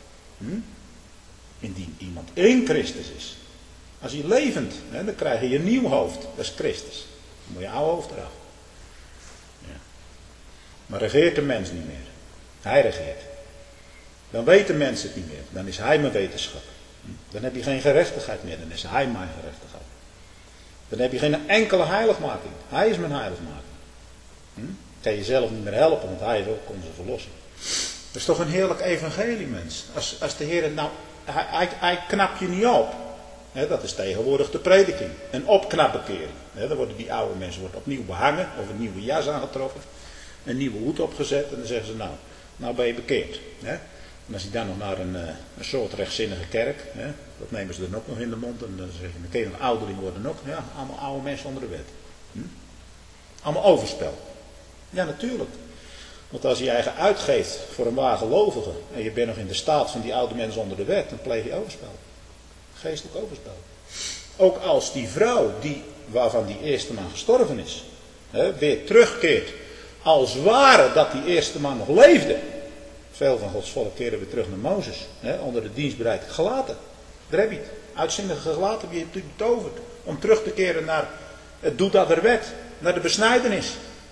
Indien iemand in Christus is. Als hij levend, dan krijg je een nieuw hoofd. Dat is Christus. Dan moet je oude hoofd eraf. Ja. Maar regeert de mens niet meer. Hij regeert. Dan weet de mens het niet meer. Dan is hij mijn wetenschap. Dan heb je geen gerechtigheid meer. Dan is hij mijn gerechtigheid. Dan heb je geen enkele heiligmaking. Hij is mijn heiligmaking. Kan je zelf niet meer helpen, want hij is ook onze verlossing. Dat is toch een heerlijk evangelie, mens. Als de Heer, nou, hij knapt je niet op. Dat is tegenwoordig de prediking. Een opknapbekering. Dan worden die oude mensen opnieuw behangen, of een nieuwe jas aangetrokken, een nieuwe hoed opgezet, en dan zeggen ze, nou ben je bekeerd. En als je dan nog naar een soort rechtzinnige kerk, dat nemen ze dan ook nog in de mond, en dan zeggen ze, dan kun je nog ouderling worden ook. Ja, allemaal oude mensen onder de wet. Allemaal overspel. Ja, natuurlijk. Want als je je eigen uitgeeft voor een waargelovige en je bent nog in de staat van die oude mensen onder de wet, dan pleeg je overspel. Geestelijk overspel. Ook als die vrouw, waarvan die eerste man gestorven is, weer terugkeert, als ware dat die eerste man nog leefde. Veel van Gods volk keren weer terug naar Mozes, onder de dienstbereid gelaten. Daar heb je het. Uitzinnige gelaten, wie je betoverd. Om terug te keren naar het doet dat er wet, naar de besnijdenis.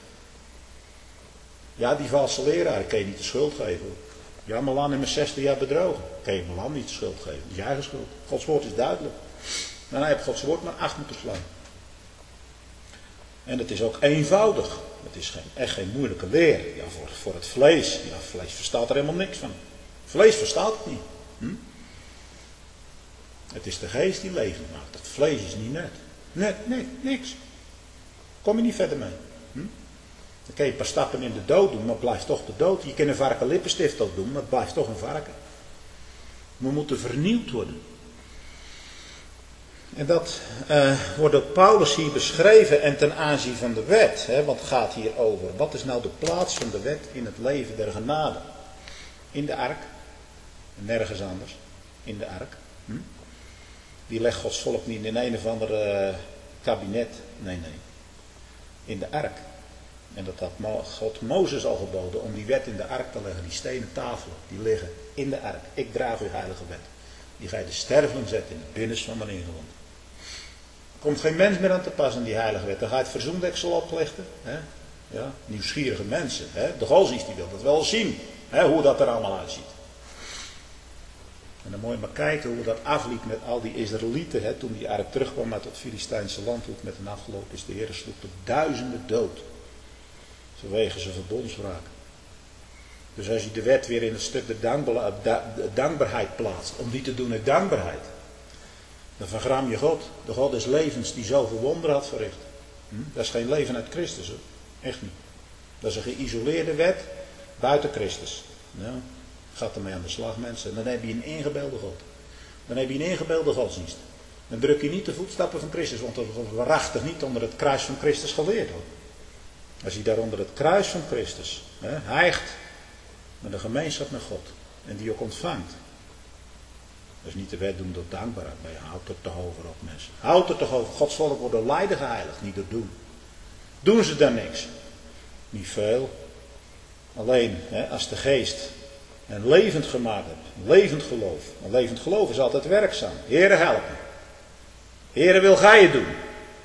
Ja, die valse leraar kan je niet de schuld geven. Ja, Milan in mijn 60 jaar bedrogen. Kan je Milan niet de schuld geven. Dat is je eigen schuld. Gods woord is duidelijk. En hij heeft Gods woord maar 8 moeten slaan. En het is ook eenvoudig. Het is echt geen moeilijke leer. Ja, voor het vlees. Ja, vlees verstaat er helemaal niks van. Vlees verstaat het niet. Het is de geest die levend maakt. Het vlees is niet net. Niks. Kom je niet verder mee. Dan kan je een paar stappen in de dood doen, maar het blijft toch de dood. Je kan een varken lippenstift ook doen, maar het blijft toch een varken. We moeten vernieuwd worden. En dat wordt door Paulus hier beschreven en ten aanzien van de wet. Want het gaat hier over. Wat is nou de plaats van de wet in het leven der genade? In de ark. Nergens anders. In de ark. Die legt Gods volk niet in een of ander kabinet. Nee. In de ark. En dat had God Mozes al geboden om die wet in de ark te leggen. Die stenen tafelen, die liggen in de ark. Ik draag uw heilige wet. Die ga je de sterveling zetten in het binnenste van mijn ingewand. Er komt geen mens meer aan te pas aan die heilige wet. Dan ga je het verzoendeksel oplichten. Ja, nieuwsgierige mensen. De godsdienst die wil dat wel zien. Hoe dat er allemaal uitziet. En dan moet je maar kijken hoe dat afliep met al die Israëlieten. Hè, toen die eigenlijk terugkwam uit het Filistijnse land. Hoe het met hen afgelopen is. De Heer sloeg de duizenden dood. Vanwege zijn verbondswraak. Dus als je de wet weer in het stuk de dankbaarheid plaatst. Om die te doen uit dankbaarheid. Dan vergram je God. De God des levens die zoveel wonderen had verricht. Dat is geen leven uit Christus. Hoor. Echt niet. Dat is een geïsoleerde wet buiten Christus. Nou, gaat ermee aan de slag, mensen. En dan heb je een ingebeelde God. Dan heb je een ingebeelde godsdienst. Dan druk je niet de voetstappen van Christus. Want dat wordt waarachtig niet onder het kruis van Christus geleerd. Hoor. Als je daar onder het kruis van Christus hijgt met een gemeenschap met God. En die ook ontvangt. Dat is niet de wet doen door dankbaarheid. Maar je houdt er toch over op, mensen. Houdt er toch over. Gods volk wordt door lijden geheiligd, niet door doen. Doen ze dan niks? Niet veel. Alleen als de geest een levend gemaakt hebt. Een levend geloof. Een levend geloof is altijd werkzaam. Heere, help me. Heere, wil gij het doen?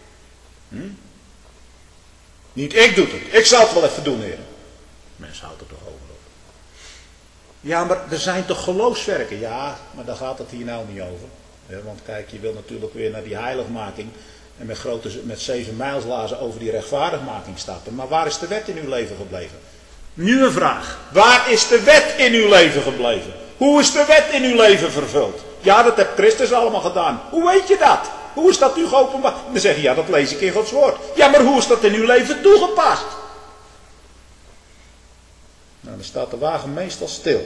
Niet ik doe het. Ik zal het wel even doen, Heer. Mensen houdt er toch over op. Ja, maar er zijn toch geloofswerken? Ja, maar daar gaat het hier nou niet over. Want kijk, je wil natuurlijk weer naar die heiligmaking. En met 7 mijlslazen over die rechtvaardigmaking stappen. Maar waar is de wet in uw leven gebleven? Nu een vraag. Waar is de wet in uw leven gebleven? Hoe is de wet in uw leven vervuld? Ja, dat heeft Christus allemaal gedaan. Hoe weet je dat? Hoe is dat u geopenbaard? Dan zeg je, ja, dat lees ik in Gods woord. Ja, maar hoe is dat in uw leven toegepast? Nou, dan staat de wagen meestal stil.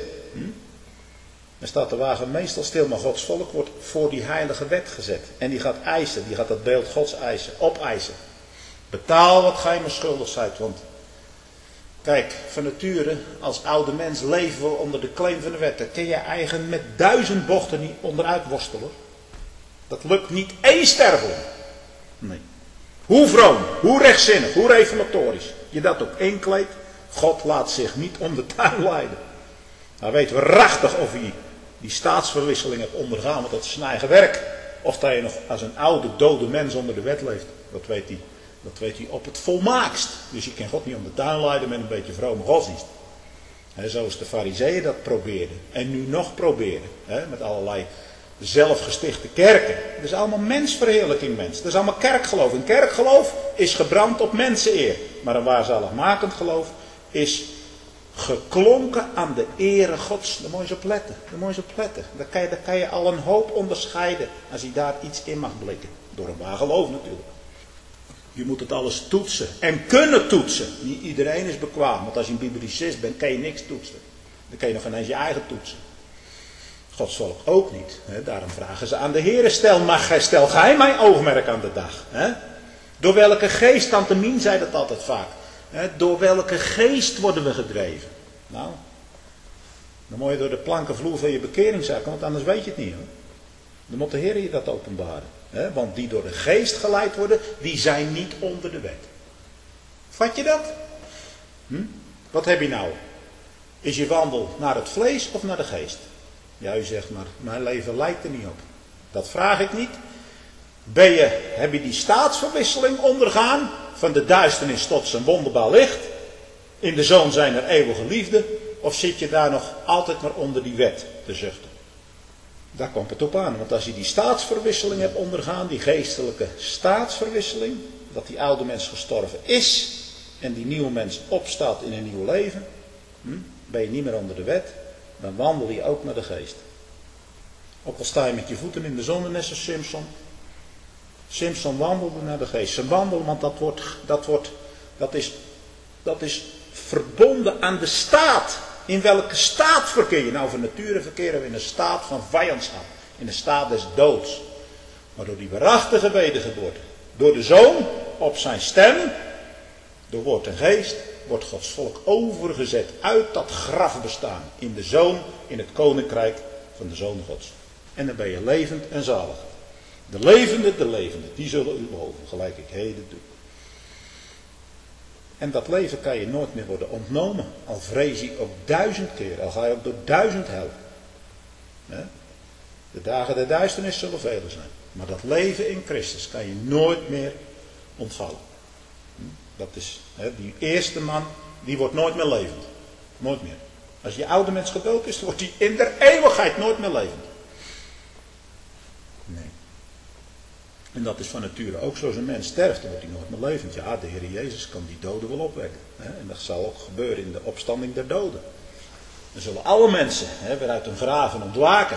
Dan staat de wagen meestal stil, maar Gods volk wordt voor die heilige wet gezet. En die gaat eisen, die gaat dat beeld Gods eisen, opeisen. Betaal wat gij me schuldig zijt, want kijk, van nature, als oude mens leven we onder de claim van de wet. Daar kun je eigen met 1000 bochten niet onderuit worstelen. Dat lukt niet één sterveling. Nee. Hoe vroom, hoe rechtzinnig, hoe reformatorisch je dat ook inkleedt. God laat zich niet om de tuin leiden. Hij weet waarachtig of hij die staatsverwisseling hebt ondergaan, want dat is zijn eigen werk. Of dat je nog als een oude, dode mens onder de wet leeft. Dat weet hij op het volmaakst. Dus je kan God niet om de tuin leiden met een beetje vrome godsdienst. Zoals de farizeeën dat probeerden. En nu nog proberen. Met allerlei zelfgestichte kerken. Dat is allemaal mensverheerlijking, mens. Dat is allemaal kerkgeloof. Een kerkgeloof is gebrand op menseneer. Maar een waarzaligmakend geloof is geklonken aan de ere Gods. Daar moet je eens op letten. Daar kan je al een hoop onderscheiden. Als je daar iets in mag blikken. Door een waar geloof natuurlijk. Je moet het alles toetsen. En kunnen toetsen. Niet iedereen is bekwaam. Want als je een biblicist bent, kan je niks toetsen. Dan kan je nog ineens je eigen toetsen. Gods volk ook niet. Daarom vragen ze aan de Heer. Stel gij mijn oogmerk aan de dag. Door welke geest, tante Mien zei dat altijd vaak. Door welke geest worden we gedreven? Nou, dan moet je door de plankenvloer van je bekering zakken, want anders weet je het niet. Hoor. Dan moet de Heer je dat openbaren. Want die door de geest geleid worden, die zijn niet onder de wet. Vat je dat? Wat heb je nou? Is je wandel naar het vlees of naar de geest? Ja, u zegt maar, mijn leven lijkt er niet op. Dat vraag ik niet. Heb je die staatsverwisseling ondergaan? Van de duisternis tot zijn wonderbaar licht. In de Zoon zijn er eeuwige liefde. Of zit je daar nog altijd maar onder die wet te zuchten? Daar komt het op aan. Want als je die staatsverwisseling hebt ondergaan. Die geestelijke staatsverwisseling. Dat die oude mens gestorven is. En die nieuwe mens opstaat in een nieuw leven. Ben je niet meer onder de wet. Dan wandel je ook naar de geest. Ook al sta je met je voeten in de zon, net als Simpson. Simpson wandelde naar de geest. Zijn wandelen, want dat is verbonden aan de staat. In welke staat verkeer je? Nou, van nature verkeren we in een staat van vijandschap. In een staat des doods. Maar door die waarachtige wedergeboorte. Door de Zoon op zijn stem. Door woord en geest. Wordt Gods volk overgezet uit dat grafbestaan. In de Zoon, in het koninkrijk van de Zoon Gods. En dan ben je levend en zalig. De levende, die zullen u behoven, gelijk ik heden doe. En dat leven kan je nooit meer worden ontnomen. Al vrees je ook 1000 keer, al ga je ook door 1000 hel. De dagen der duisternis zullen vele zijn. Maar dat leven in Christus kan je nooit meer ontvallen. Dat is, die eerste man, die wordt nooit meer levend. Nooit meer. Als je oude mens gedood is, wordt hij in der eeuwigheid nooit meer levend. En dat is van nature ook zo. Als een mens sterft, dan wordt hij nooit meer levend. Ja, de Heer Jezus kan die doden wel opwekken. En dat zal ook gebeuren in de opstanding der doden. Dan zullen alle mensen weer uit hun graven ontwaken.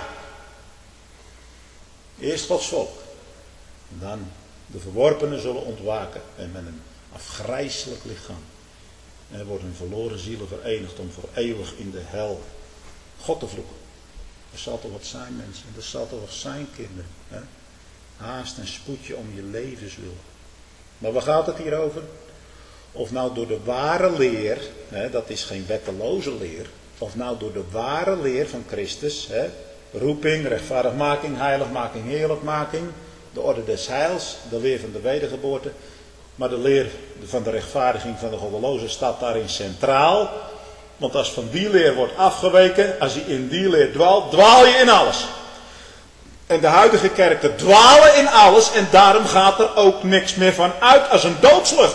Eerst Gods volk. En dan de verworpenen zullen ontwaken. En met een afgrijselijk lichaam. En er worden verloren zielen verenigd om voor eeuwig in de hel God te vloeken. Er zal toch wat zijn, mensen. Er zal toch wat zijn, kinderen. Haast en spoed je om je levenswil. Maar waar gaat het hier over? Of nou door de ware leer, dat is geen wetteloze leer. Of nou door de ware leer van Christus, roeping, rechtvaardigmaking, heiligmaking, heerlijkmaking, de orde des heils, de leer van de wedergeboorte. Maar de leer van de rechtvaardiging van de goddeloze staat daarin centraal. Want als van die leer wordt afgeweken, als je in die leer dwaalt, dwaal je in alles. En de huidige kerken dwalen in alles en daarom gaat er ook niks meer van uit als een doodslucht.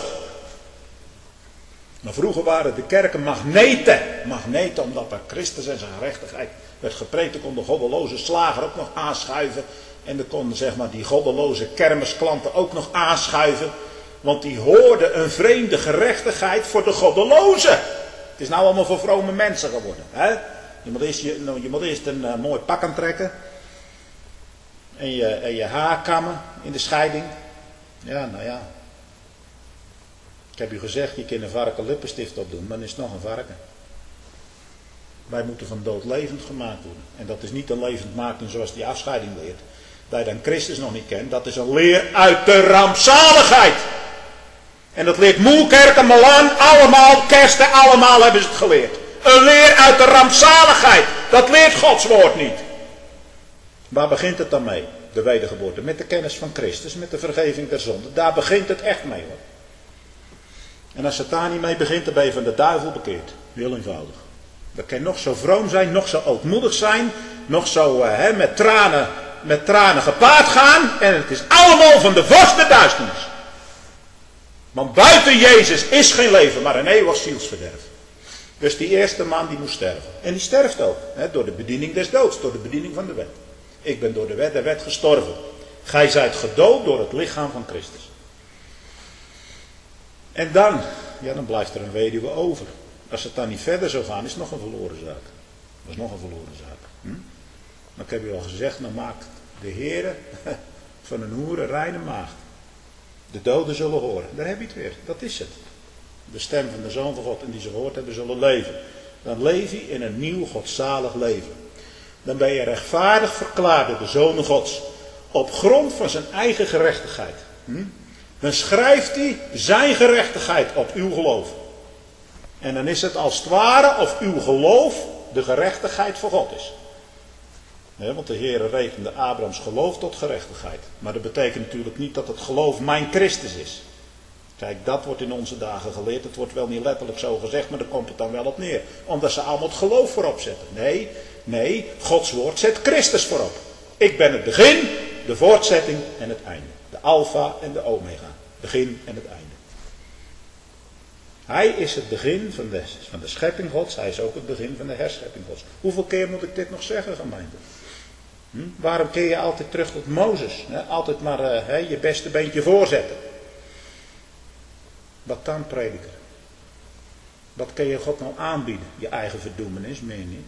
Maar vroeger waren de kerken magneten. Magneten omdat bij Christus en zijn gerechtigheid werd gepreekt. Dan kon de goddeloze slager ook nog aanschuiven. En dan konden zeg maar die goddeloze kermisklanten ook nog aanschuiven. Want die hoorden een vreemde gerechtigheid voor de goddeloze. Het is nou allemaal voor vrome mensen geworden. Hè? Je moet eerst een mooi pak aantrekken. En je haar kammen in de scheiding. Ja, nou ja. Ik heb u gezegd, je kunt een varken lippenstift opdoen, maar dan is het nog een varken. Wij moeten van dood levend gemaakt worden. En dat is niet een levendmaking zoals die afscheiding leert. Dat je dan Christus nog niet kent. Dat is een leer uit de rampzaligheid. En dat leert Moelkerk en Milan, allemaal, Kersten, allemaal hebben ze het geleerd. Een leer uit de rampzaligheid. Dat leert Gods woord niet. Waar begint het dan mee? De wedergeboorte. Met de kennis van Christus, met de vergeving der zonden. Daar begint het echt mee hoor. En als het daar niet mee begint, dan ben je van de duivel bekeerd. Heel eenvoudig. We kunnen nog zo vroom zijn, nog zo ootmoedig zijn, nog zo met tranen gepaard gaan. En het is allemaal van de vorst der duisternis. Want buiten Jezus is geen leven, maar een eeuwig zielsverderf. Dus die eerste man die moest sterven. En die sterft ook. Door de bediening des doods, door de bediening van de wet. Ik ben door de wet der wet gestorven. Gij zijt gedood door het lichaam van Christus. En dan blijft er een weduwe over. Als het dan niet verder zou gaan, is het nog een verloren zaak. Dat is nog een verloren zaak. Maar ik heb u al gezegd, dan maakt de Heere van een hoer een reine maagd. De doden zullen horen. Daar heb je het weer. Dat is het. De stem van de Zoon van God en die ze gehoord hebben zullen leven. Dan leef je in een nieuw godzalig leven. Dan ben je rechtvaardig verklaard door de Zoon Gods. Op grond van zijn eigen gerechtigheid. Dan schrijft hij zijn gerechtigheid op uw geloof. En dan is het als het ware of uw geloof de gerechtigheid voor God is. Want de Heer rekende Abrahams geloof tot gerechtigheid. Maar dat betekent natuurlijk niet dat het geloof mijn Christus is. Kijk, dat wordt in onze dagen geleerd. Het wordt wel niet letterlijk zo gezegd, maar daar komt het dan wel op neer. Omdat ze allemaal het geloof voorop zetten. Nee, Gods woord zet Christus voorop. Ik ben het begin, de voortzetting en het einde. De alfa en de omega. Begin en het einde. Hij is het begin van de schepping Gods. Hij is ook het begin van de herschepping Gods. Hoeveel keer moet ik dit nog zeggen, gemeente? Waarom keer je altijd terug tot Mozes? Altijd maar je beste beentje voorzetten. Wat dan, prediker? Wat kun je God nou aanbieden? Je eigen verdoemenis, meer niet.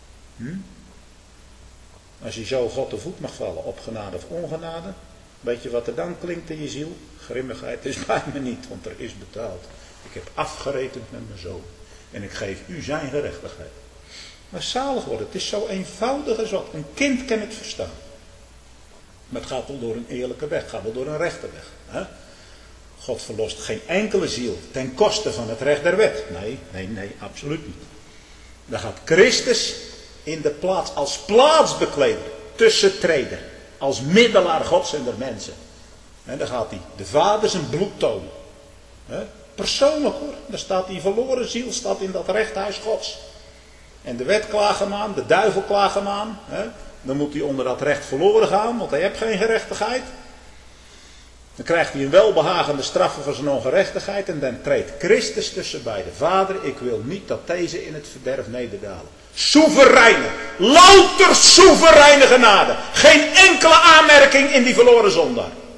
Als je zo God de voet mag vallen, op genade of ongenade, weet je wat er dan klinkt in je ziel? Grimmigheid is bij me niet, want er is betaald. Ik heb afgerekend met mijn zoon. En ik geef u zijn gerechtigheid. Maar zalig worden, het is zo eenvoudig als wat. Een kind kan het verstaan. Maar het gaat wel door een eerlijke weg, het gaat wel door een rechte weg. Hè? God verlost geen enkele ziel ten koste van het recht der wet. Nee, absoluut niet. Dan gaat Christus in de plaats, als plaatsbekleder, tussentreder, als middelaar Gods en der mensen. En dan gaat hij de Vader zijn bloed tonen. Persoonlijk hoor. Dan staat die verloren ziel staat in dat rechthuis Gods. En de wet klaagt hem aan, de duivel klaagt hem aan. Dan moet hij onder dat recht verloren gaan, want hij heeft geen gerechtigheid. Dan krijgt hij een welbehagende straffen voor zijn ongerechtigheid. En dan treedt Christus tussen beiden. Vader, ik wil niet dat deze in het verderf nederdalen. Soevereine, louter soevereine genade. Geen enkele aanmerking in die verloren zondaar.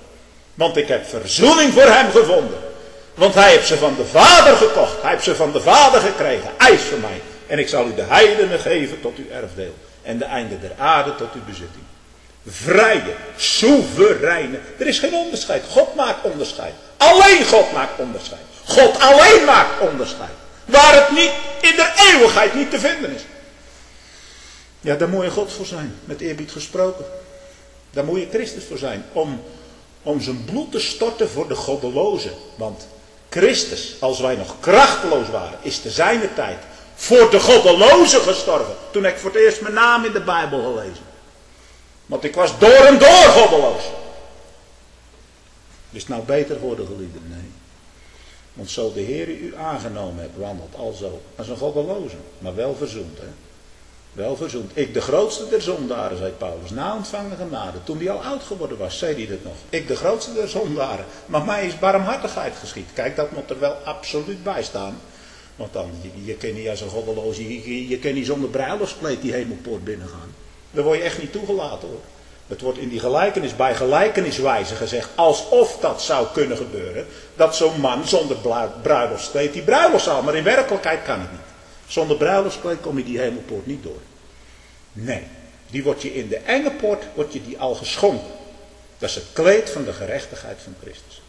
Want ik heb verzoening voor hem gevonden. Want hij heeft ze van de Vader gekocht. Hij heeft ze van de Vader gekregen. Hij is voor mij. En ik zal u de heidenen geven tot uw erfdeel. En de einden der aarde tot uw bezitting. Vrije, soevereine. Er is geen onderscheid. God maakt onderscheid. Alleen God maakt onderscheid. God alleen maakt onderscheid. Waar het niet in de eeuwigheid niet te vinden is. Ja, daar moet je God voor zijn. Met eerbied gesproken. Daar moet je Christus voor zijn. Om zijn bloed te storten voor de goddelozen. Want Christus, als wij nog krachteloos waren, is te zijner tijd voor de goddelozen gestorven. Toen ik voor het eerst mijn naam in de Bijbel gelezen. Want ik was door en door goddeloos. Is het nou beter geworden, geliefden? Nee. Want zo de Heer u aangenomen hebt, wandelt alzo als een goddeloze. Maar wel verzoend, hè. Wel verzoend. Ik de grootste der zondaren, zei Paulus, na ontvangen genade. Toen hij al oud geworden was, zei hij dat nog. Ik de grootste der zondaren. Maar mij is barmhartigheid geschied. Kijk, dat moet er wel absoluut bij staan. Want dan, je kan niet als een goddeloze, je kan niet zonder bruiloftskleed die hemelpoort binnengaan. Daar word je echt niet toegelaten, hoor. Het wordt in die gelijkenis bij gelijkeniswijze gezegd, alsof dat zou kunnen gebeuren, dat zo'n man zonder bruiloftskleed die bruiloft, maar in werkelijkheid kan het niet. Zonder bruiloftskleed kom je die hemelpoort niet door. Nee, die wordt je in de enge poort, wordt je die al geschonken. Dat is het kleed van de gerechtigheid van Christus.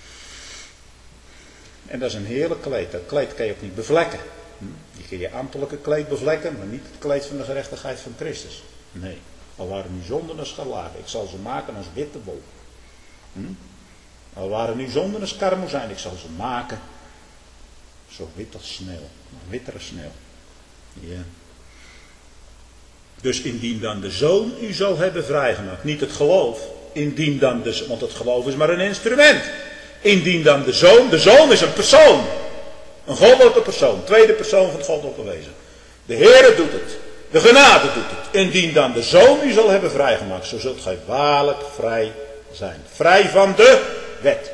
En dat is een heerlijk kleed. Dat kleed kan je ook niet bevlekken. Je kan je ambtelijke kleed bevlekken, maar niet het kleed van de gerechtigheid van Christus. Nee, al waren nu zonden als scharlaken, ik zal ze maken als witte wol. Al waren nu zonden als karmozijn, ik zal ze maken zo wit als sneeuw. Wittere sneeuw. Ja. Dus indien dan de Zoon u zal hebben vrijgemaakt. Niet het geloof. Indien dan de, want het geloof is maar een instrument. Indien dan de Zoon is een persoon. Een goddelijke persoon. Tweede persoon van het goddelijke wezen. De Heere doet het. De genade doet het. Indien dan de Zoon u zal hebben vrijgemaakt. Zo zult gij waarlijk vrij zijn. Vrij van de wet.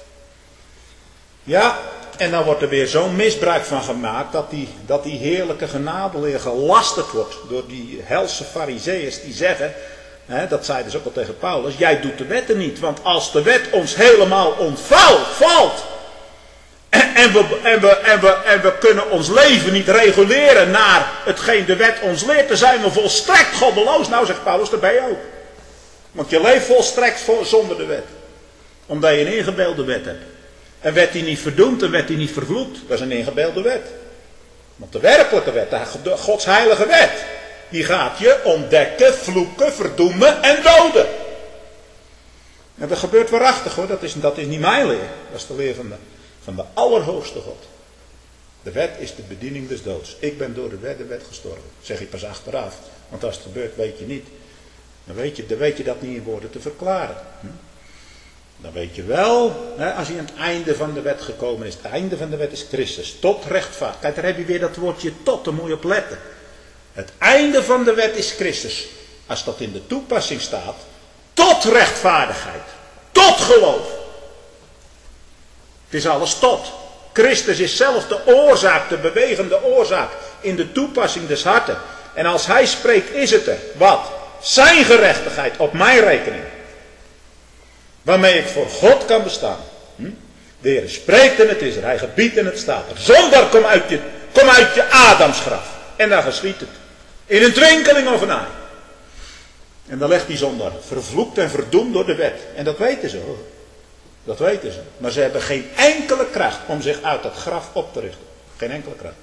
Ja. En dan wordt er weer zo'n misbruik van gemaakt dat die heerlijke genadeleer gelasterd wordt door die helse farizeeërs die zeggen, dat zeiden ze ook al tegen Paulus, jij doet de wetten niet, want als de wet ons helemaal ontvalt en we kunnen ons leven niet reguleren naar hetgeen de wet ons leert, dan zijn we volstrekt goddeloos. Nou, zegt Paulus, daar ben je ook. Want je leeft volstrekt zonder de wet. Omdat je een ingebeelde wet hebt. Een wet die niet verdoemt, een wet die niet vervloekt. Dat is een ingebeelde wet. Want de werkelijke wet, de Gods heilige wet, die gaat je ontdekken, vloeken, verdoemen en doden. En dat gebeurt waarachtig, hoor. Dat is niet mijn leer. Dat is de leer van de Allerhoogste God. De wet is de bediening des doods. Ik ben door de wet gestorven. Zeg je pas achteraf. Want als het gebeurt, weet je niet. Dan weet je dat niet in woorden te verklaren. Dan weet je wel, als je aan het einde van de wet gekomen is. Het einde van de wet is Christus. Tot rechtvaardigheid. Kijk, daar heb je weer dat woordje tot. Daar moet je op letten. Het einde van de wet is Christus. Als dat in de toepassing staat. Tot rechtvaardigheid. Tot geloof. Het is alles tot. Christus is zelf de oorzaak, de bewegende oorzaak. In de toepassing des harten. En als hij spreekt, is het er. Wat? Zijn gerechtigheid op mijn rekening. Waarmee ik voor God kan bestaan. De Heer spreekt en het is er. Hij gebiedt en het staat er. Zondaar, kom uit je Adamsgraf. En dan geschiet het. In een twinkeling of een ei. En dan legt die zondaar vervloekt en verdoemd door de wet. En dat weten ze, hoor. Dat weten ze. Maar ze hebben geen enkele kracht om zich uit dat graf op te richten. Geen enkele kracht.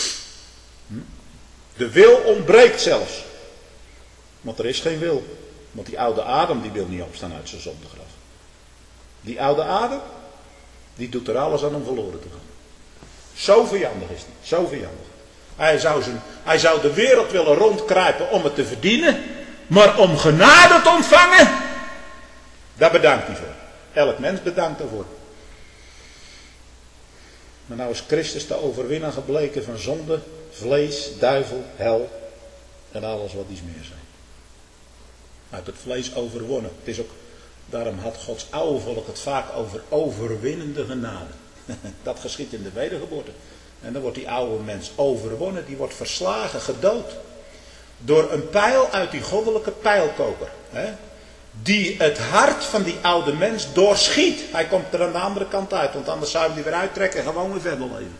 De wil ontbreekt zelfs. Want er is geen wil. Want die oude Adam die wil niet opstaan uit zijn zondegraf. Die oude Adam, die doet er alles aan om verloren te gaan. Zo vijandig is hij. Zo vijandig. Hij zou de wereld willen rondkruipen om het te verdienen. Maar om genade te ontvangen, daar bedankt hij voor. Elk mens bedankt daarvoor. Maar nou is Christus de overwinnaar gebleken van zonde, vlees, duivel, hel en alles wat iets meer zijn. Hij heeft het vlees overwonnen. Het is ook, daarom had Gods oude volk het vaak over overwinnende genade. Dat geschiet in de wedergeboorte. En dan wordt die oude mens overwonnen, die wordt verslagen, gedood. Door een pijl uit die goddelijke pijlkoker. die het hart van die oude mens doorschiet. Hij komt er aan de andere kant uit, want anders zouden we die weer uittrekken en gewoon weer verder leven.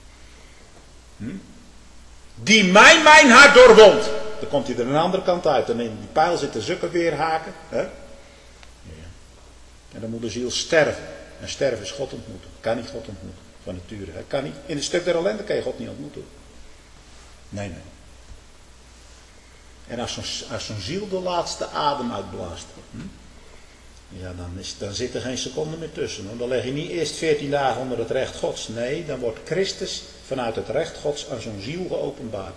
Die mijn hart doorwond. Dan komt hij er aan de andere kant uit. En in die pijl zitten zulke weerhaken. Hè? Ja. En dan moet de ziel sterven. En sterven is God ontmoeten. Kan niet God ontmoeten. Van nature. Hij kan niet. In een stuk der ellende kan je God niet ontmoeten. Nee. En als zo'n ziel de laatste adem uitblaast. Ja, dan zit er geen seconde meer tussen. Want dan leg je niet eerst 14 dagen onder het recht Gods. Nee, dan wordt Christus vanuit het recht Gods aan zo'n ziel geopenbaard.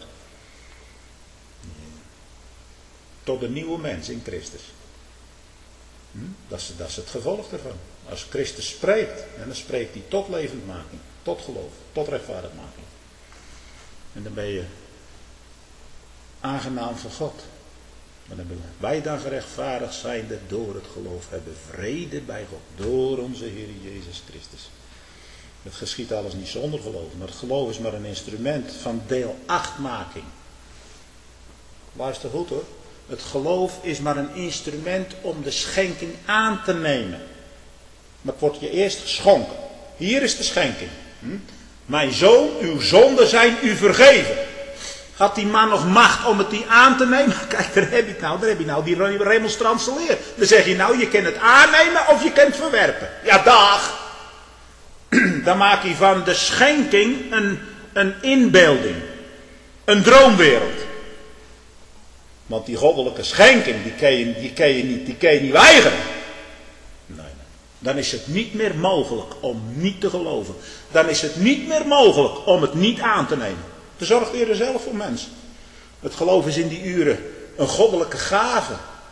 Tot de nieuwe mens in Christus. Dat is het gevolg ervan. Als Christus spreekt, dan spreekt hij tot levendmaking, tot geloof, tot rechtvaardigmaking. En dan ben je aangenaam voor God. Dan hebben wij dan gerechtvaardigd zijnde door het geloof hebben vrede bij God. Door onze Heer Jezus Christus. Het geschiet alles niet zonder geloof. Maar het geloof is maar een instrument van deel 8-making. Luister goed hoor. Het geloof is maar een instrument om de schenking aan te nemen. Maar het wordt je eerst geschonken. Hier is de schenking. Mijn zoon, uw zonden zijn u vergeven. Had die man nog macht om het die aan te nemen? Kijk, daar heb je nou die remonstrantse leer. Dan zeg je nou, je kan het aannemen of je kan het verwerpen. Ja, dag. Dan maak je van de schenking een inbeelding. Een droomwereld. Want die goddelijke schenking, die kan je niet weigeren. Nee. Dan is het niet meer mogelijk om niet te geloven. Dan is het niet meer mogelijk om het niet aan te nemen. Daar zorgt de Heer zelf voor mensen. Het geloof is in die uren een goddelijke gave.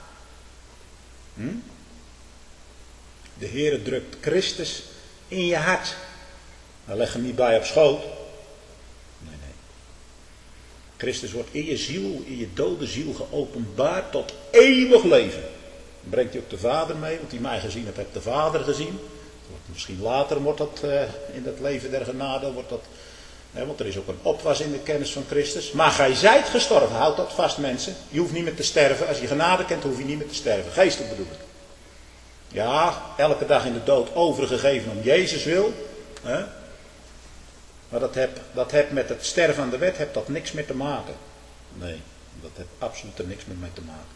De Heer drukt Christus in je hart. Dan leg hem niet bij op schoot. Nee. Christus wordt in je ziel, in je dode ziel geopenbaard tot eeuwig leven. Dan brengt hij ook de Vader mee, want die mij gezien hebt, hebt de Vader gezien. Misschien later wordt dat in het leven der genade, wordt dat... want er is ook een opwas in de kennis van Christus. Maar gij zijt gestorven. Houd dat vast mensen. Je hoeft niet meer te sterven. Als je genade kent hoef je niet meer te sterven. Geestelijk bedoel ik. Ja, elke dag in de dood overgegeven om Jezus wil. Maar dat heeft met het sterven aan de wet dat niks meer te maken. Nee, dat heeft absoluut er niks meer mee te maken.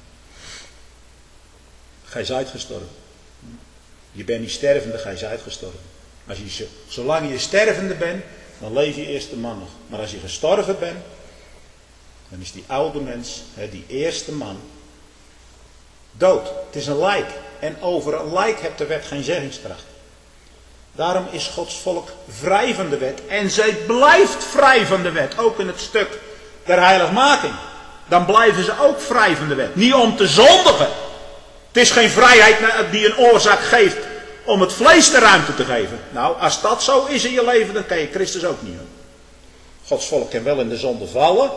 Gij zijt gestorven. Je bent niet stervende, gij zijt gestorven. Zolang je stervende bent, dan leef je eerste man nog. Maar als je gestorven bent, dan is die oude mens, die eerste man, dood. Het is een lijk. En over een lijk heeft de wet geen zeggingskracht. Daarom is Gods volk vrij van de wet. En zij blijft vrij van de wet. Ook in het stuk der heiligmaking. Dan blijven ze ook vrij van de wet. Niet om te zondigen. Het is geen vrijheid die een oorzaak geeft om het vlees de ruimte te geven. Nou, als dat zo is in je leven, dan kan je Christus ook niet. Hoor. Gods volk kan wel in de zonde vallen.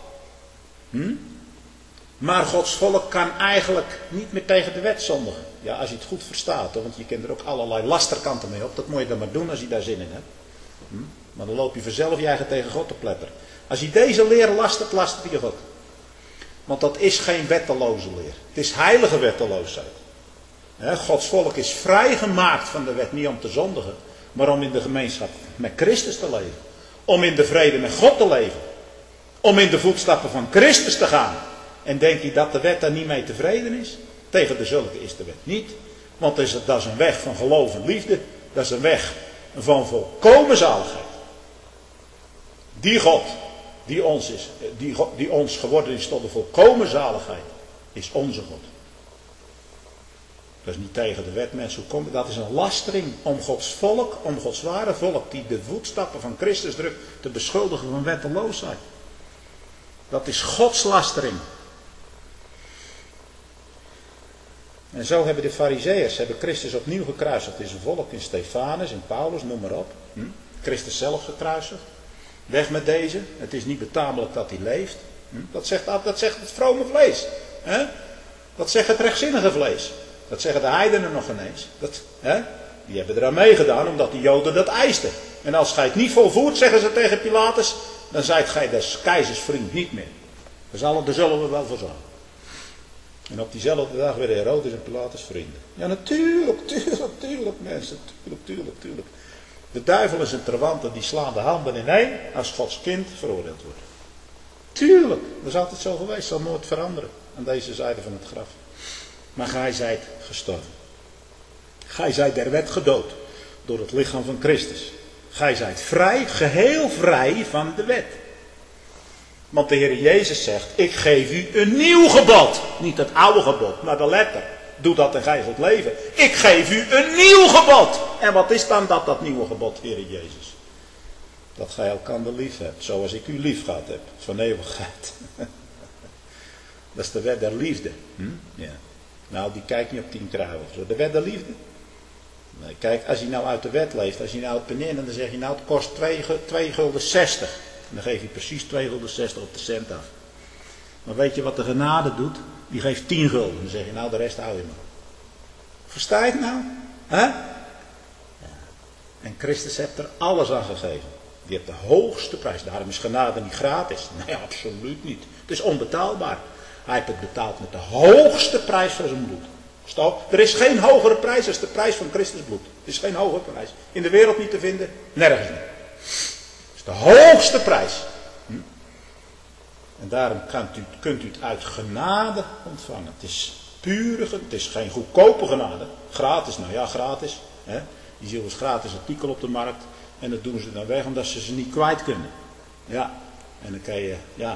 Maar Gods volk kan eigenlijk niet meer tegen de wet zondigen. Ja, als je het goed verstaat. Hoor, want je kent er ook allerlei lasterkanten mee op. Dat moet je dan maar doen als je daar zin in hebt. Maar dan loop je vanzelf je eigen tegen God te pletteren. Als je deze leer lastert, lastert je God. Want dat is geen wetteloze leer. Het is heilige wetteloosheid. Gods volk is vrijgemaakt van de wet, niet om te zondigen, maar om in de gemeenschap met Christus te leven. Om in de vrede met God te leven. Om in de voetstappen van Christus te gaan. En denk je dat de wet daar niet mee tevreden is? Tegen de zulke is de wet niet. Want dat is een weg van geloof en liefde. Dat is een weg van volkomen zaligheid. Die God, die ons geworden is tot de volkomen zaligheid, is onze God. Dat is niet tegen de wet, mensen. Hoe komt het? Dat is een lastering om Gods volk, om Gods ware volk, die de voetstappen van Christus drukt, te beschuldigen van wetteloosheid. Dat is Gods lastering. En zo hebben de Farizeeërs Christus opnieuw gekruisigd in zijn volk, in Stefanus, in Paulus, noem maar op. Christus zelf gekruisigd. Weg met deze, het is niet betamelijk dat hij leeft. Dat zegt het vrome vlees. Dat zegt het rechtzinnige vlees. Dat zeggen de heidenen nog ineens. Die hebben eraan meegedaan omdat de Joden dat eisten. En als gij het niet volvoert, zeggen ze tegen Pilatus, dan zijt gij des keizers vriend niet meer. Daar zullen we wel voor zorgen. En op diezelfde dag werden Herodes en Pilatus vrienden. Ja, natuurlijk mensen. Tuurlijk. De duivel en zijn trawanten die slaan de handen ineen als Gods kind veroordeeld wordt. Tuurlijk, dat is altijd zo geweest, zal nooit veranderen aan deze zijde van het graf. Maar gij zijt gestorven. Gij zijt der wet gedood door het lichaam van Christus. Gij zijt vrij, geheel vrij van de wet. Want de Heer Jezus zegt, ik geef u een nieuw gebod. Niet het oude gebod, maar de letter. Doe dat en gij zult leven. Ik geef u een nieuw gebod. En wat is dan dat nieuwe gebod, Heer Jezus? Dat gij elkander lief hebt, zoals ik u lief gehad heb. Van eeuwigheid. Dat is de wet der liefde. Ja. Nou, die kijkt niet op 10 kruiven. De wet der liefde. Nee, kijk, als je nou uit de wet leeft, als je nou het penint, dan zeg je nou, het kost 2,60 gulden. En dan geef je precies 2,60 gulden op de cent af. Maar weet je wat de genade doet? Die geeft 10 gulden. Dan zeg je nou, de rest hou je maar. Versta je het nou? Hè? Ja. En Christus heeft er alles aan gegeven. Die heeft de hoogste prijs. Daarom is genade niet gratis. Nee, absoluut niet. Het is onbetaalbaar. Hij heeft het betaald met de hoogste prijs van zijn bloed. Stop. Er is geen hogere prijs als de prijs van Christus bloed. Er is geen hogere prijs. In de wereld niet te vinden, nergens niet. Het is de hoogste prijs. En daarom kunt u het uit genade ontvangen. Het is pure, het is geen goedkope genade. Gratis, nou ja, gratis. Hè? Die ziel is gratis artikel op de markt. En dat doen ze dan weg omdat ze niet kwijt kunnen. Ja, en dan krijg je,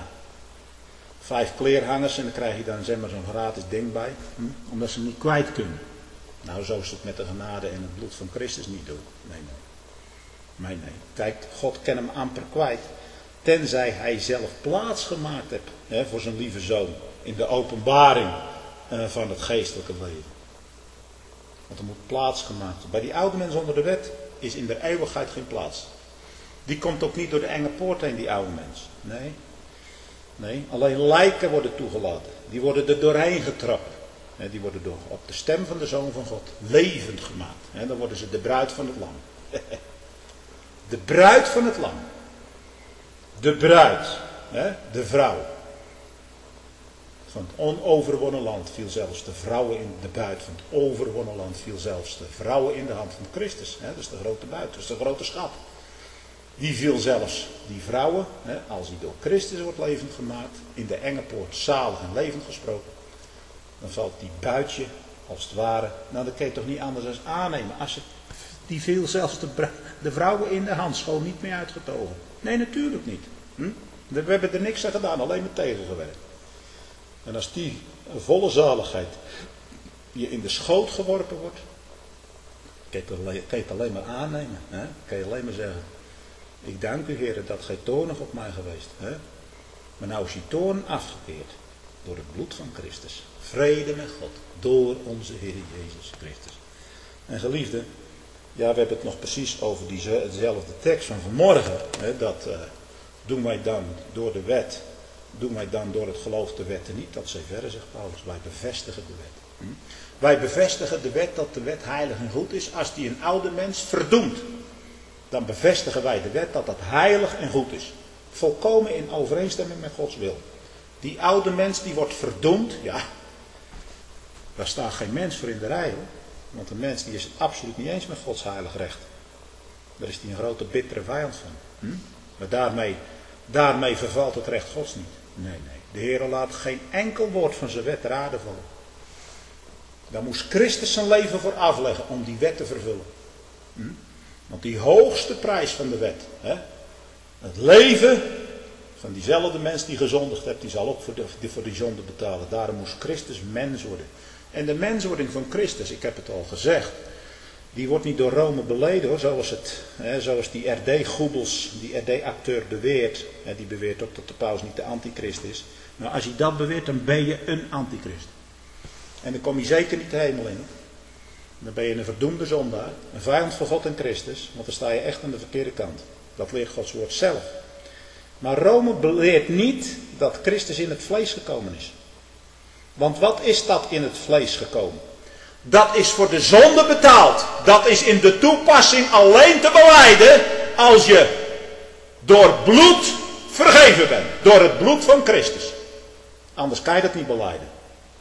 5 kleerhangers en dan krijg je dan zeg maar zo'n gratis ding bij. Omdat ze niet kwijt kunnen. Nou, zo is het met de genade en het bloed van Christus niet doen. Nee. Kijk, God kan hem amper kwijt. Tenzij hij zelf plaats gemaakt heeft voor zijn lieve zoon. In de openbaring van het geestelijke leven. Want er moet plaats gemaakt worden. Bij die oude mens onder de wet is in de eeuwigheid geen plaats. Die komt ook niet door de enge poort heen, die oude mens. Nee, alleen lijken worden toegelaten. Die worden er doorheen getrapt. Die worden op de stem van de Zoon van God levend gemaakt. Dan worden ze de bruid van het lam. De bruid van het lam. De bruid. De vrouw. Van het onoverwonnen land viel zelfs de vrouwen in de buit. Van het overwonnen land viel zelfs de vrouwen in de hand van Christus. Dat is de grote buit. Dat is de grote schat. Die viel zelfs, die vrouwen, als die door Christus wordt levend gemaakt, in de enge poort zalig en levend gesproken, dan valt die buitje, als het ware, nou dat kun je toch niet anders dan aannemen. Die viel zelfs de vrouwen in de hand, schoon niet meer uitgetogen. Nee, natuurlijk niet. We hebben er niks aan gedaan, alleen maar tegengewerkt. En als die volle zaligheid je in de schoot geworpen wordt, kun je het alleen maar aannemen. Kun je alleen maar zeggen, ik dank u, Heer, dat gij toornig op mij geweest. Maar nou is die toorn afgekeerd door het bloed van Christus. Vrede met God door onze Heer Jezus Christus. En geliefden, we hebben het nog precies over dezelfde tekst van vanmorgen. Dat doen wij dan door de wet, doen wij dan door het geloof de wetten niet. Dat zij verder, zegt Paulus, wij bevestigen de wet. Wij bevestigen de wet dat de wet heilig en goed is als die een oude mens verdoemt. Dan bevestigen wij de wet dat dat heilig en goed is. Volkomen in overeenstemming met Gods wil. Die oude mens die wordt verdoemd, daar staat geen mens voor in de rij hoor. Want een mens die is het absoluut niet eens met Gods heilig recht. Daar is hij een grote bittere vijand van. Maar daarmee vervalt het recht Gods niet. Nee. De Heer laat geen enkel woord van zijn wet ter aarde vallen. Daar moest Christus zijn leven voor afleggen om die wet te vervullen. Want die hoogste prijs van de wet, het leven van diezelfde mens die gezondigd heeft, die zal ook voor die zonde betalen. Daarom moest Christus mens worden. En de menswording van Christus, ik heb het al gezegd, die wordt niet door Rome beleden hoor, zoals die RD-goebels, die RD-acteur beweert. Die beweert ook dat de paus niet de antichrist is. Nou, als je dat beweert, dan ben je een antichrist. En dan kom je zeker niet de hemel in. Dan ben je een verdoemde zondaar, een vijand van God en Christus, want dan sta je echt aan de verkeerde kant. Dat leert Gods woord zelf. Maar Rome leert niet dat Christus in het vlees gekomen is. Want wat is dat in het vlees gekomen? Dat is voor de zonde betaald. Dat is in de toepassing alleen te belijden als je door bloed vergeven bent. Door het bloed van Christus. Anders kan je dat niet belijden.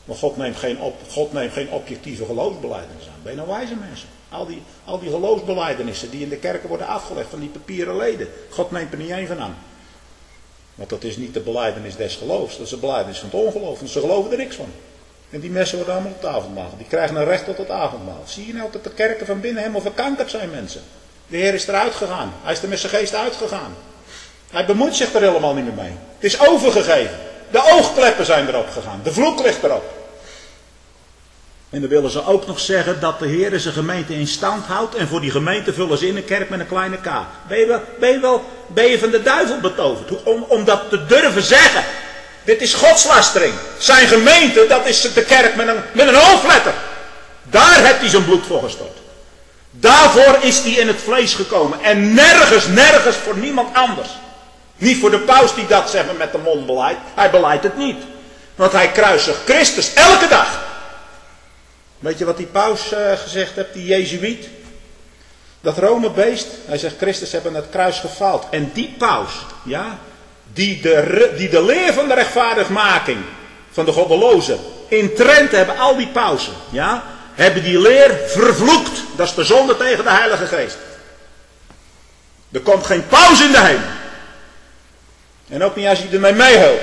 Maar God neemt geen objectieve geloofsbelijdenis aan. Ben je nou wijze mensen? Al die geloofsbelijdenissen die in de kerken worden afgelegd van die papieren leden. God neemt er niet één van aan. Want dat is niet de belijdenis des geloofs. Dat is de belijdenis van het ongeloof. Want ze geloven er niks van. En die mensen worden allemaal op het avondmaal. Die krijgen een recht tot het avondmaal. Zie je nou dat de kerken van binnen helemaal verkankerd zijn, mensen? De Heer is eruit gegaan. Hij is er met zijn geest uitgegaan. Hij bemoeit zich er helemaal niet meer mee. Het is overgegeven. De oogkleppen zijn erop gegaan. De vloek ligt erop. En dan willen ze ook nog zeggen dat de Heer zijn gemeente in stand houdt. En voor die gemeente vullen ze in een kerk met een kleine k. Ben je van de duivel betoverd? Om dat te durven zeggen. Dit is godslastering. Zijn gemeente, dat is de kerk met een hoofdletter. Daar heeft hij zijn bloed voor gestort. Daarvoor is hij in het vlees gekomen. En nergens voor niemand anders. Niet voor de paus die dat zeg maar met de mond beleidt. Hij beleidt het niet. Want hij kruisigt Christus elke dag. Weet je wat die paus gezegd heeft, die Jezuïet? Dat Romebeest, hij zegt Christus hebben het kruis gefaald. En die paus, ja, die de leer van de rechtvaardigmaking van de goddelozen in Trent hebben al die pausen, ja, hebben die leer vervloekt. Dat is de zonde tegen de Heilige Geest. Er komt geen paus in de hemel. En ook niet als je ermee meehuilt.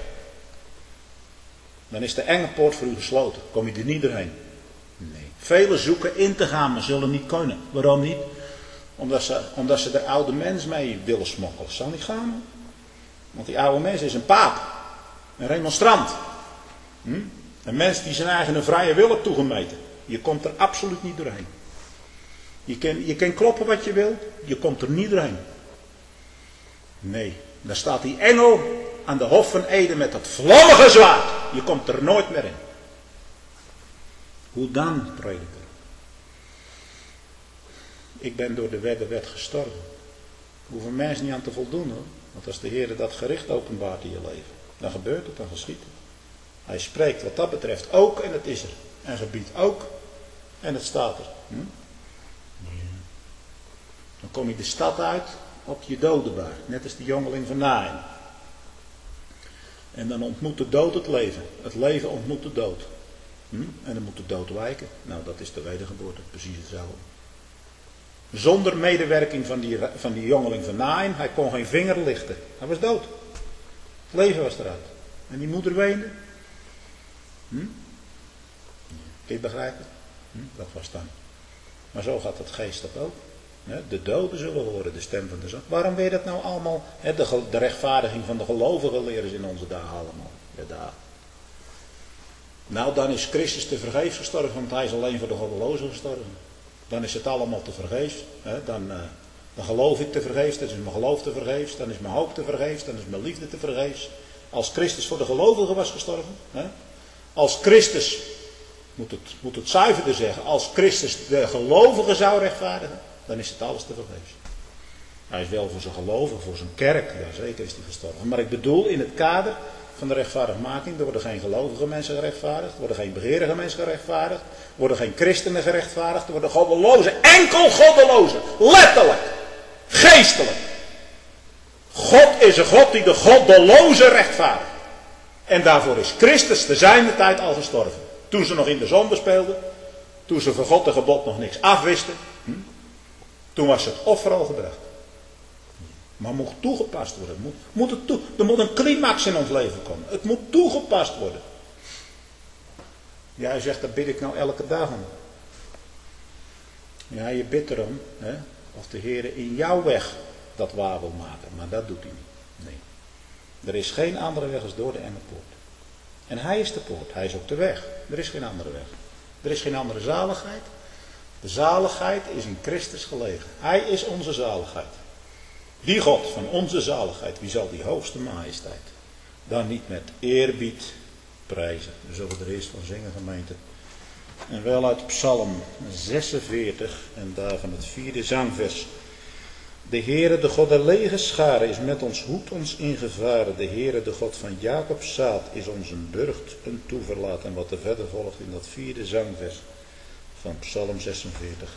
Dan is de enge poort voor u gesloten. Kom je er niet doorheen. Nee. Velen zoeken in te gaan, maar zullen niet kunnen. Waarom niet? Omdat ze er oude mens mee willen smokkelen. Zal niet gaan, hoor. Want die oude mens is een paap. Een remonstrant. Een mens die zijn eigen een vrije wil heeft toegemeten. Je komt er absoluut niet doorheen. Je kan kloppen wat je wil. Je komt er niet doorheen. Nee. Dan staat die engel aan de hof van Eden met dat vlammige zwaard. Je komt er nooit meer in. Hoe dan, prediker? Ik ben door de wet gestorven. Hoeven mensen niet aan te voldoen, hoor. Want als de Heer dat gericht openbaart in je leven, dan gebeurt het, dan geschiet het. Hij spreekt wat dat betreft ook en het is er. En gebiedt ook en het staat er. Dan kom je de stad uit op je dodenbaar. Net als de jongeling van Naïn. En dan ontmoet de dood het leven. Het leven ontmoet de dood. En dan moet de dood wijken. Nou, dat is de wedergeboorte. Precies hetzelfde. Zonder medewerking van die jongeling van Naïn. Hij kon geen vinger lichten. Hij was dood. Het leven was eruit. En die moeder weende. Kun je het begrijpen? Dat was dan. Maar zo gaat het geestelijk ook. De doden zullen horen de stem van de zon. Waarom weet dat nou allemaal? De rechtvaardiging van de gelovigen leren ze in onze dagen allemaal. Ja, nou, dan is Christus te vergeefs gestorven, want hij is alleen voor de goddelozen gestorven. Dan is het allemaal te vergeefs. Dan geloof ik te vergeefs, dan is mijn geloof te vergeefs, dan is mijn hoop te vergeefs, dan is mijn liefde te vergeefs. Als Christus voor de gelovigen was gestorven. Als Christus, moet het zuiverder zeggen, als Christus de gelovigen zou rechtvaardigen, dan is het alles te vergeefs. Hij is wel voor zijn gelovigen, voor zijn kerk, ja zeker is hij gestorven. Maar ik bedoel in het kader van de rechtvaardigmaking, er worden geen gelovige mensen gerechtvaardigd, er worden geen begeerige mensen gerechtvaardigd, er worden geen christenen gerechtvaardigd, er worden goddelozen, enkel goddelozen, letterlijk, geestelijk. God is een God die de goddelozen rechtvaardigt. En daarvoor is Christus te zijner tijd al gestorven. Toen ze nog in de zonde speelden, toen ze voor God en gebod nog niks afwisten, toen was het offer al gebracht. Maar moet toegepast worden. Er moet een climax in ons leven komen. Het moet toegepast worden. Ja, hij zegt, daar bid ik nou elke dag om. Ja, je bidt erom, of de Heer in jouw weg dat waar wil maken. Maar dat doet hij niet. Nee. Er is geen andere weg als door de enge poort. En hij is de poort. Hij is ook de weg. Er is geen andere weg. Er is geen andere zaligheid. De zaligheid is in Christus gelegen. Hij is onze zaligheid. Die God van onze zaligheid, wie zal die hoogste majesteit dan niet met eerbied prijzen? We zullen er eerst van zingen, gemeente. En wel uit Psalm 46 en daarvan het 4e zangvers. De Heere, de God der legerscharen, is met ons, hoedt ons in gevaren. De Heere, de God van Jacobs zaad, is ons een burcht, een toeverlaat. En wat er verder volgt in dat 4e zangvers van Psalm 46.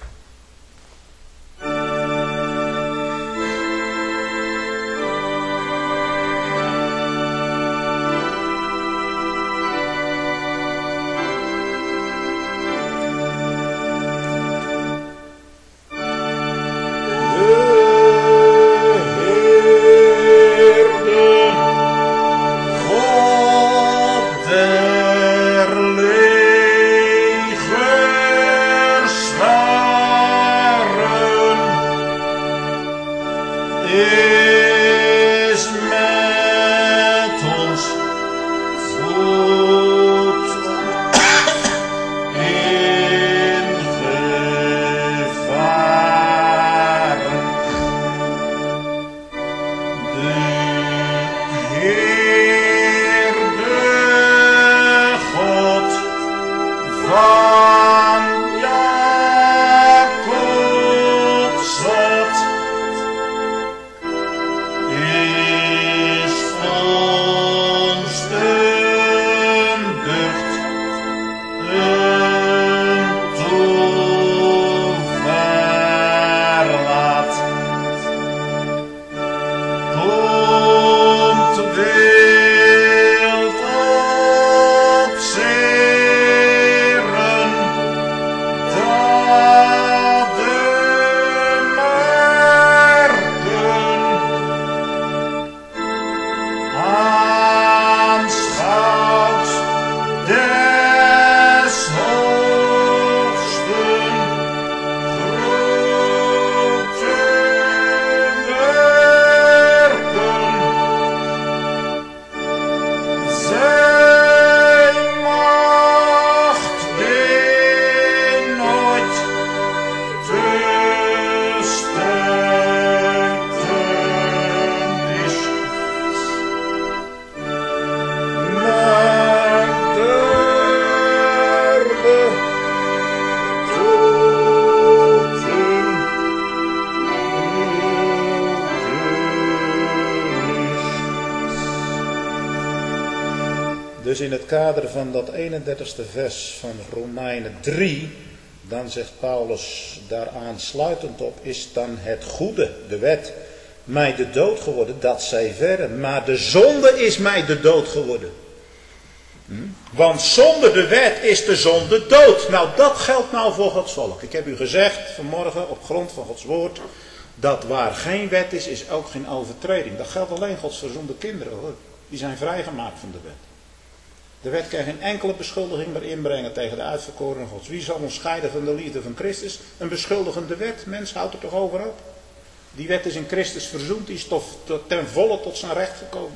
Dus in het kader van dat 31ste vers van Romeinen 3, dan zegt Paulus daar aansluitend op, is dan het goede, de wet, mij de dood geworden, dat zij verre. Maar de zonde is mij de dood geworden. Want zonder de wet is de zonde dood. Nou, dat geldt nou voor Gods volk. Ik heb u gezegd vanmorgen op grond van Gods woord, dat waar geen wet is, is ook geen overtreding. Dat geldt alleen Gods verzoende kinderen, hoor. Die zijn vrijgemaakt van de wet. De wet kan geen enkele beschuldiging meer inbrengen tegen de uitverkorenen Gods. Wie zal ons scheiden van de liefde van Christus? Een beschuldigende wet. Mens, houdt er toch over op? Die wet is in Christus verzoend. Die is toch ten volle tot zijn recht gekomen.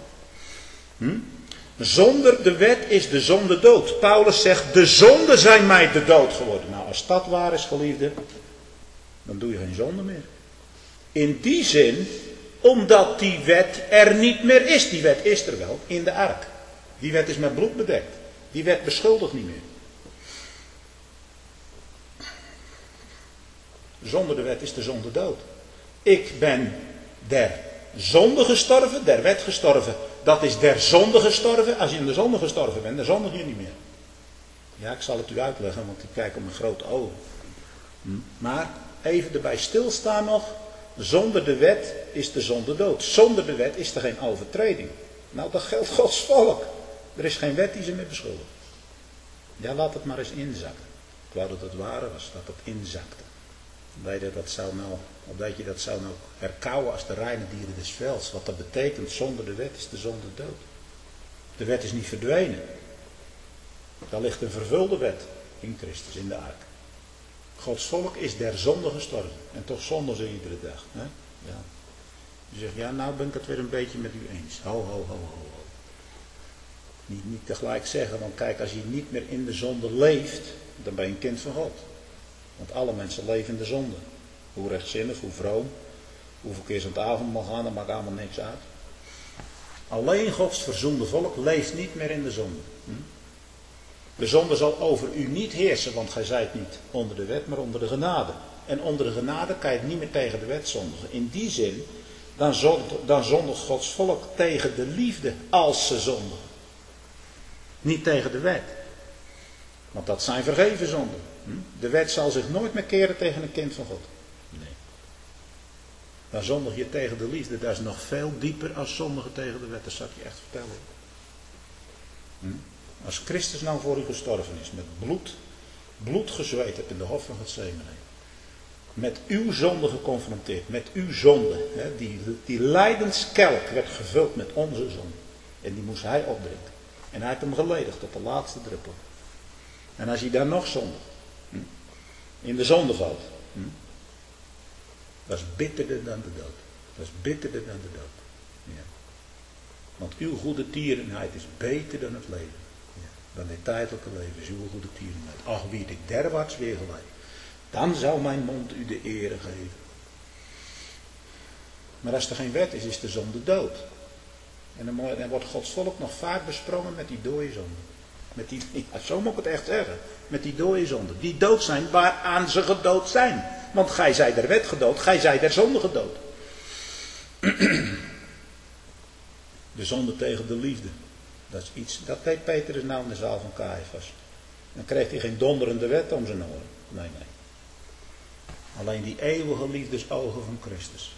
Zonder de wet is de zonde dood. Paulus zegt, de zonden zijn mij de dood geworden. Nou, als dat waar is, geliefde, dan doe je geen zonde meer. In die zin, omdat die wet er niet meer is. Die wet is er wel in de ark. Die wet is met bloed bedekt. Die wet beschuldigt niet meer. Zonder de wet is de zonde dood. Ik ben der zonde gestorven, der wet gestorven. Dat is der zonde gestorven. Als je in de zonde gestorven bent, dan zondig je niet meer. Ja, ik zal het u uitleggen, want ik kijk op mijn grote ogen. Maar even erbij stilstaan nog. Zonder de wet is de zonde dood. Zonder de wet is er geen overtreding. Nou, dat geldt Gods volk. Er is geen wet die ze mee beschuldigt. Ja, laat het maar eens inzakken. Ik wou dat het ware was, dat het inzakte. Dat je dat zou nou herkauwen als de reine dieren des velds. Wat dat betekent, zonder de wet is de zonde dood. De wet is niet verdwenen. Daar ligt een vervulde wet in Christus, in de ark. Gods volk is der zonde gestorven. En toch zonden ze iedere dag. Hè? Ja. Je zegt, ja, nou ben ik het weer een beetje met u eens. Ho. Niet tegelijk zeggen, want kijk, als je niet meer in de zonde leeft, dan ben je een kind van God. Want alle mensen leven in de zonde. Hoe rechtzinnig, hoe vroom, hoeveel keer ze aan het avondmaal gaan, dat maakt allemaal niks uit. Alleen Gods verzoende volk leeft niet meer in de zonde. De zonde zal over u niet heersen, want gij zijt niet onder de wet, maar onder de genade. En onder de genade kan je het niet meer tegen de wet zondigen. In die zin, dan zondigt Gods volk tegen de liefde als ze zondigen. Niet tegen de wet. Want dat zijn vergeven zonden. De wet zal zich nooit meer keren tegen een kind van God. Nee. Dan zondig je tegen de liefde. Dat is nog veel dieper als zondigen tegen de wet. Dat zal ik je echt vertellen. Als Christus nou voor u gestorven is. Met bloed gezweet hebt in de hof van Getsemane. Met uw zonde geconfronteerd. Met uw zonde. Die lijdenskelk werd gevuld met onze zonde. En die moest hij opdrinken. En hij heeft hem geledigd tot de laatste druppel. En als hij daar nog zondigt. In de zonde valt. Dat is bitterder dan de dood. Dat is bitterder dan de dood. Ja. Want uw goede tierenheid is beter dan het leven. Ja. Dan dit tijdelijke leven is uw goede tierenheid. Ach, wie ik derwaarts weer geleid. Dan zou mijn mond u de ere geven. Maar als er geen wet is, is de zonde dood. En dan wordt Gods volk nog vaak besprongen met die dode zonden. Zo moet ik het echt zeggen. Met die dode zonden. Die dood zijn waaraan ze gedood zijn. Want gij zijt der wet gedood, gij zijt der zonde gedood. De zonde tegen de liefde. Dat is iets, dat deed Petrus nou in de zaal van Caiaphas. Dan kreeg hij geen donderende wet om zijn oren. Nee. Alleen die eeuwige liefdesogen van Christus.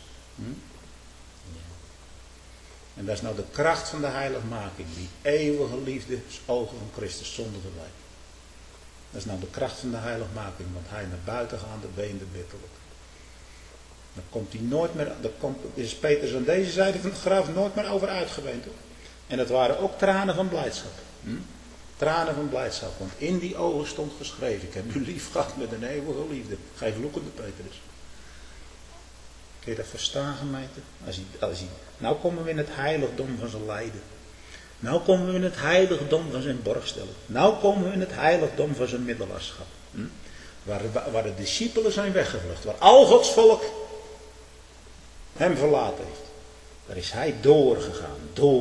En dat is nou de kracht van de heiligmaking. Die eeuwige liefdesogen van Christus zonder verwijt. Dat is nou de kracht van de heiligmaking. Want hij naar buiten gaande beende bittelijk. Dan komt hij nooit meer. Is Petrus aan deze zijde van het graf nooit meer over uitgeweend. En het waren ook tranen van blijdschap. Tranen van blijdschap. Want in die ogen stond geschreven. Ik heb u lief gehad met een eeuwige liefde. Gij vloekende Petrus. Kun je dat verstaan, gemeente? Nou komen we in het heiligdom van zijn lijden. Nou komen we in het heiligdom van zijn borgstelling. Nou komen we in het heiligdom van zijn middelarschap. Waar de discipelen zijn weggevlucht. Waar al Gods volk hem verlaten heeft. Daar is hij doorgegaan.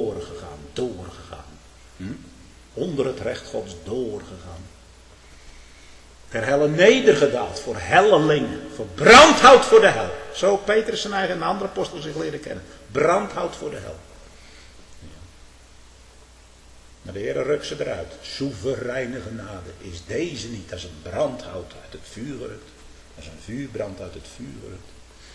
Onder het recht Gods doorgegaan. Ter helle nedergedaald voor hellelingen. Voor brandhout voor de hel. Zo Petrus zijn eigen en de andere apostelen zich leren kennen. Brandhout voor de hel. Ja. Maar de Heer rukt ze eruit. Soevereine genade is deze niet als een brandhout uit het vuur gerukt. Als een vuurbrand uit het vuur gerukt.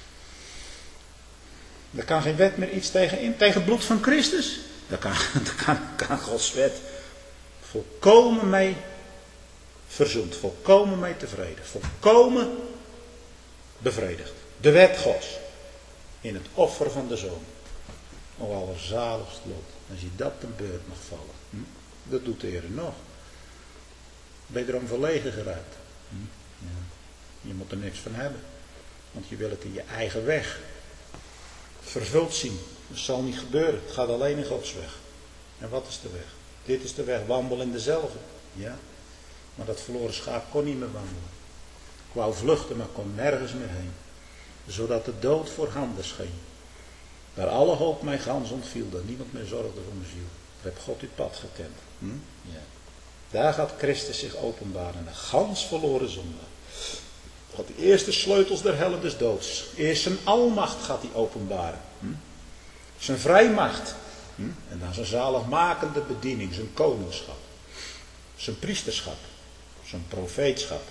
Daar kan geen wet meer iets tegen in. Tegen het bloed van Christus. Daar kan Gods wet volkomen mee verzoend. Volkomen mee tevreden. Volkomen bevredigd. De wet Gods. In het offer van de Zoon. O allerzaligst lot. Als je dat ten beurt mag vallen. Dat doet de Heer nog. Ben je erom verlegen geraakt? Ja. Je moet er niks van hebben. Want je wil het in je eigen weg vervuld zien. Dat zal niet gebeuren. Het gaat alleen in Gods weg. En wat is de weg? Dit is de weg. Wandel in dezelfde. Ja. Maar dat verloren schaap kon niet meer wandelen. Ik wou vluchten, maar kon nergens meer heen. Zodat de dood voorhanden scheen. Waar alle hoop mij gans ontviel. Dat niemand meer zorgde voor mijn ziel. Daar heb God uw pad gekend. Ja. Daar gaat Christus zich openbaren. Een gans verloren zonde. Gaat de eerste sleutels der hel en des doods. Eerst zijn almacht gaat hij openbaren. Zijn vrijmacht. En dan zijn zaligmakende bediening. Zijn koningschap. Zijn priesterschap. Zijn profeetschap.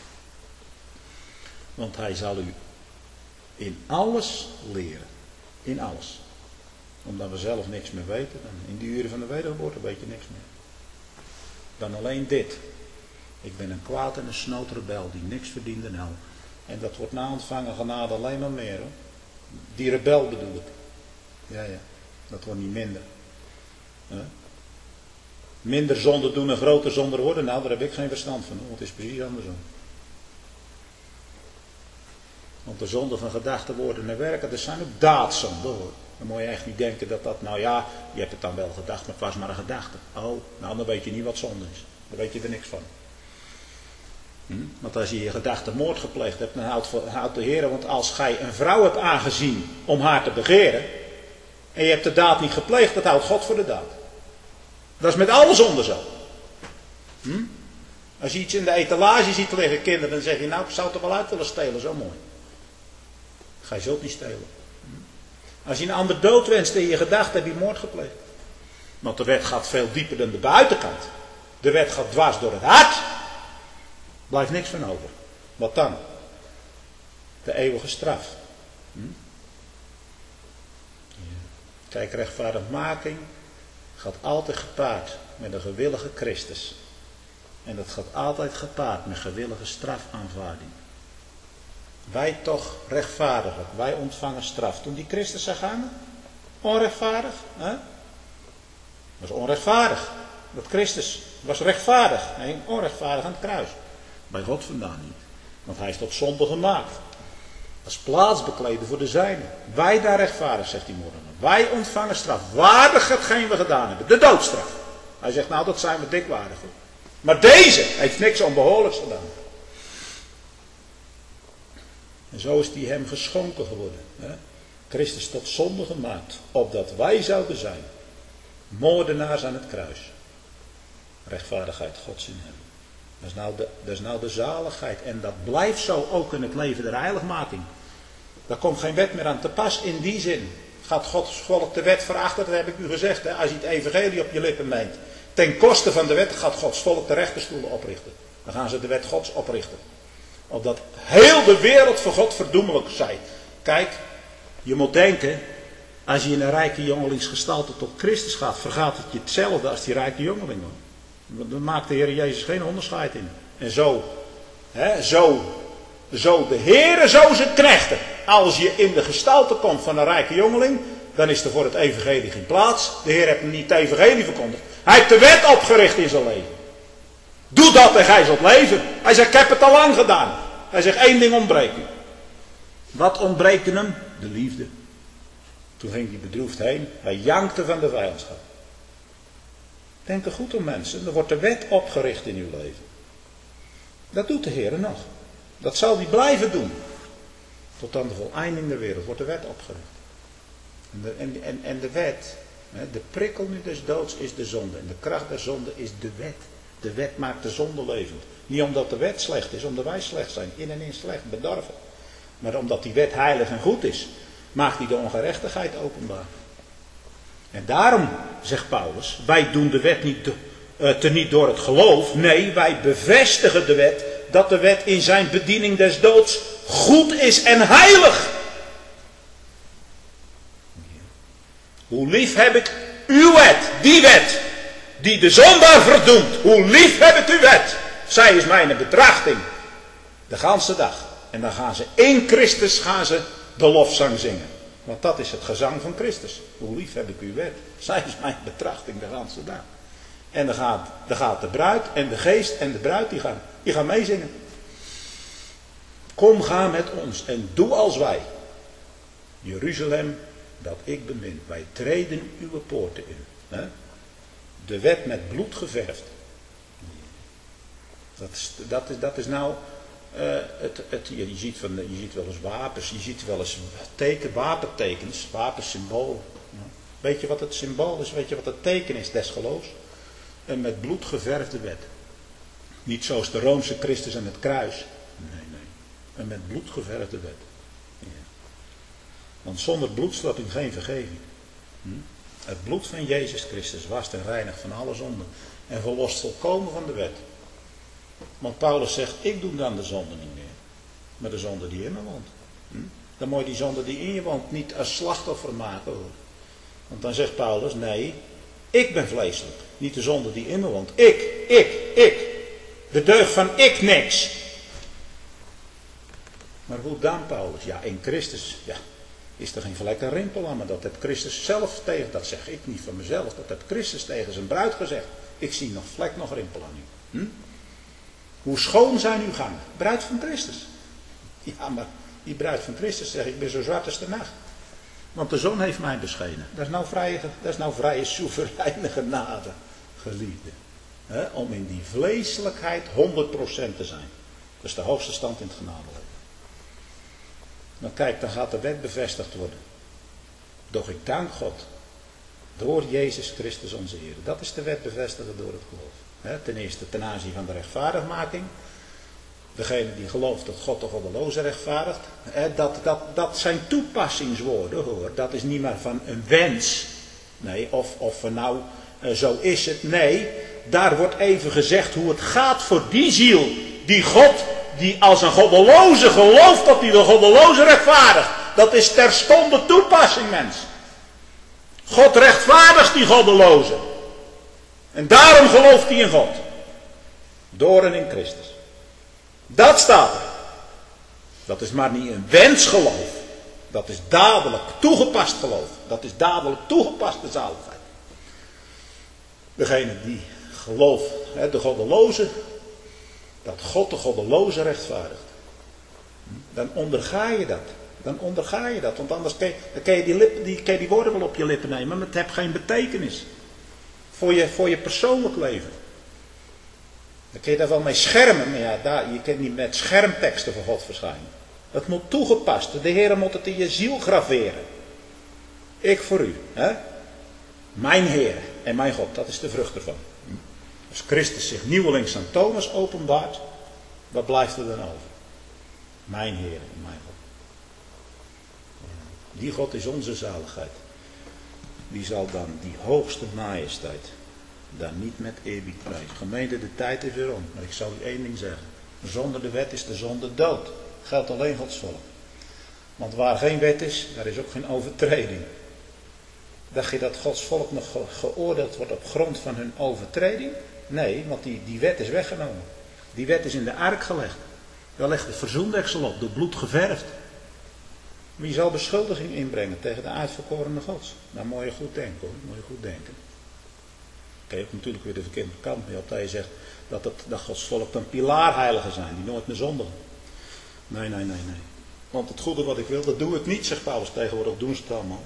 Want hij zal u in alles leren. In alles. Omdat we zelf niks meer weten. Dan in die uren van de wedergeboorte weet je niks meer. Dan alleen dit. Ik ben een kwaad en een snoot rebel die niks verdient in hel. En dat wordt na ontvangen genade alleen maar meer. Hoor. Die rebel bedoel ik. Ja. Dat wordt niet minder. Minder zonde doen en groter zonde worden. Nou, daar heb ik geen verstand van. Want het is precies andersom. Want de zonden van gedachten, woorden en werken, dat zijn ook daadzonden hoor. Dan moet je echt niet denken dat, nou ja, je hebt het dan wel gedacht, maar het was maar een gedachte. Oh, nou dan weet je niet wat zonde is. Dan weet je er niks van. Want als je je gedachte moord gepleegd hebt, dan houdt de Heer, want als gij een vrouw hebt aangezien om haar te begeren, en je hebt de daad niet gepleegd, dat houdt God voor de daad. Dat is met alle zonden zo. Als je iets in de etalage ziet liggen, kinderen, dan zeg je, nou ik zou het er wel uit willen stelen, zo mooi. Gij zult niet stelen. Als je een ander dood wenst in je gedachten, heb je moord gepleegd. Want de wet gaat veel dieper dan de buitenkant. De wet gaat dwars door het hart. Blijft niks van over. Wat dan? De eeuwige straf. Kijk, rechtvaardigmaking gaat altijd gepaard met een gewillige Christus. En dat gaat altijd gepaard met gewillige strafaanvaarding. Wij toch rechtvaardiglijk, wij ontvangen straf. Toen die Christus zou gaan, onrechtvaardig. Hè? Dat was onrechtvaardig. Dat Christus was rechtvaardig. Nee, onrechtvaardig aan het kruis. Bij God vandaan niet. Want hij is tot zonde gemaakt. Als plaatsbekleden voor de zijnen. Wij daar rechtvaardig, zegt die moordenaar. Wij ontvangen straf. Waardig hetgeen we gedaan hebben. De doodstraf. Hij zegt, nou dat zijn we dik waardig voor. Maar deze heeft niks onbehoorlijks gedaan. En zo is die hem geschonken geworden. Hè? Christus tot zonde gemaakt. Opdat wij zouden zijn. Moordenaars aan het kruis. Rechtvaardigheid Gods in hem. Dat is nou de zaligheid. En dat blijft zo ook in het leven der heiligmaking. Daar komt geen wet meer aan te pas in die zin. Gaat Gods volk de wet verachten? Dat heb ik u gezegd. Hè? Als je het evangelie op je lippen neemt. Ten koste van de wet gaat Gods volk de rechterstoelen oprichten. Dan gaan ze de wet Gods oprichten. Opdat heel de wereld voor God verdoemelijk zij. Kijk, je moet denken. Als je in een rijke jongelingsgestalte tot Christus gaat. Vergaat het je hetzelfde als die rijke jongeling. Dan maakt de Heer Jezus geen onderscheid in. En zo de Heere, zo zijn knechten. Als je in de gestalte komt van een rijke jongeling, dan is er voor het evangelie geen plaats. De Heer heeft niet het evangelie verkondigd. Hij heeft de wet opgericht in zijn leven. Doe dat en gij zult leven. Hij zegt, ik heb het al lang gedaan. Hij zegt, één ding ontbreekt u. Wat ontbreekt hem? De liefde. Toen ging hij bedroefd heen. Hij jankte van de vijandschap. Denk er goed om mensen. Er wordt de wet opgericht in uw leven. Dat doet de Heer nog. Dat zal hij blijven doen. Tot aan de voleinding der wereld wordt de wet opgericht. En de wet, de prikkel nu des doods is de zonde. En de kracht der zonde is de wet. De wet maakt de zonde levend. Niet omdat de wet slecht is, omdat wij slecht zijn. In en in slecht, bedorven. Maar omdat die wet heilig en goed is, maakt hij de ongerechtigheid openbaar. En daarom, zegt Paulus, wij doen de wet niet door het geloof. Nee, wij bevestigen de wet, dat de wet in zijn bediening des doods goed is en heilig. Hoe lief heb ik uw wet, die wet, die de zondaar verdoemt. Hoe lief heb ik uw wet. Zij is mijn betrachting. De ganse dag. En dan gaan ze in Christus de lofzang zingen. Want dat is het gezang van Christus. Hoe lief heb ik uw wet. Zij is mijn betrachting de ganse dag. En dan gaat de bruid en de geest en de bruid die gaan meezingen. Kom, ga met ons en doe als wij. Jeruzalem, dat ik bemin. Wij treden uw poorten in. De wet met bloed geverfd. Dat is nou... je ziet wel eens wapens, je ziet wel eens wapentekens, wapensymbool. Weet je wat het symbool is? Weet je wat het teken is des geloofs? Een met bloed geverfde wet. Niet zoals de Roomse Christus en het kruis. Nee. Een met bloed geverfde wet. Ja. Want zonder bloedslapping geen vergeving. Het bloed van Jezus Christus wast en reinigt van alle zonden. En verlost volkomen van de wet. Want Paulus zegt, ik doe dan de zonde niet meer. Maar de zonde die in me woont. Dan moet je die zonde die in je woont niet als slachtoffer maken hoor. Want dan zegt Paulus, nee, ik ben vleeselijk. Niet de zonde die in me woont. Ik. De deugd van ik niks. Maar hoe dan Paulus? Ja, in Christus, is er geen vlek en rimpel aan. Maar dat heeft Christus zelf tegen, dat zeg ik niet van mezelf. Dat heeft Christus tegen zijn bruid gezegd. Ik zie nog vlek, nog rimpel aan u. Hoe schoon zijn uw gangen? Bruid van Christus. Ja, maar die bruid van Christus zegt, ik ben zo zwart als de nacht. Want de zon heeft mij beschenen. Dat is nou vrije soevereine genade, geliefde. Om in die vleeselijkheid 100% te zijn. Dat is de hoogste stand in het genadeleven. Maar kijk, dan gaat de wet bevestigd worden. Doch ik dank God. Door Jezus Christus onze Heer. Dat is de wet bevestigen door het geloof. Ten eerste ten aanzien van de rechtvaardigmaking. Degene die gelooft dat God de goddeloze rechtvaardigt. Dat zijn toepassingswoorden hoor. Dat is niet maar van een wens. Nee, of nou zo is het. Nee, daar wordt even gezegd hoe het gaat voor die ziel. Die als een goddeloze gelooft dat hij de goddeloze rechtvaardigt. Dat is terstond toepassing mens. God rechtvaardigt die goddeloze. En daarom gelooft hij in God. Door en in Christus. Dat staat er. Dat is maar niet een wensgeloof. Dat is dadelijk toegepast geloof. Dat is dadelijk toegepaste zaligheid. Degene die gelooft, de goddeloze, dat God de goddeloze rechtvaardigt. Dan onderga je dat. Want anders kan je die woorden wel op je lippen nemen, maar het heeft geen betekenis. Voor je persoonlijk leven. Dan kun je daar wel mee schermen, maar je kunt niet met schermteksten voor God verschijnen. Het moet toegepast. De Heer moet het in je ziel graveren. Ik voor u. Mijn Heer en mijn God, dat is de vrucht ervan. Als Christus zich nieuwelings aan Thomas openbaart, wat blijft er dan over? Mijn Heer en mijn God. Die God is onze zaligheid. Die zal dan die hoogste majesteit dan niet met eerbied prijzen. Gemeente, de tijd is weer om. Maar ik zal u één ding zeggen. Zonder de wet is de zonde dood. Geldt alleen Gods volk. Want waar geen wet is, daar is ook geen overtreding. Dacht je dat Gods volk nog geoordeeld wordt op grond van hun overtreding? Nee, want die wet is weggenomen. Die wet is in de ark gelegd. Daar legt de verzoendeksel op, door bloed geverfd. Wie zal beschuldiging inbrengen tegen de uitverkorene Gods? Nou, moet je goed denken hoor, moet je goed denken. Kijk, ook natuurlijk weer de verkeerde kant mee op dat je zegt dat Gods volk dan pilaarheiligen zijn, die nooit meer zondigen. Nee. Want het goede wat ik wil, dat doe ik niet, zegt Paulus tegenwoordig, doen ze het allemaal.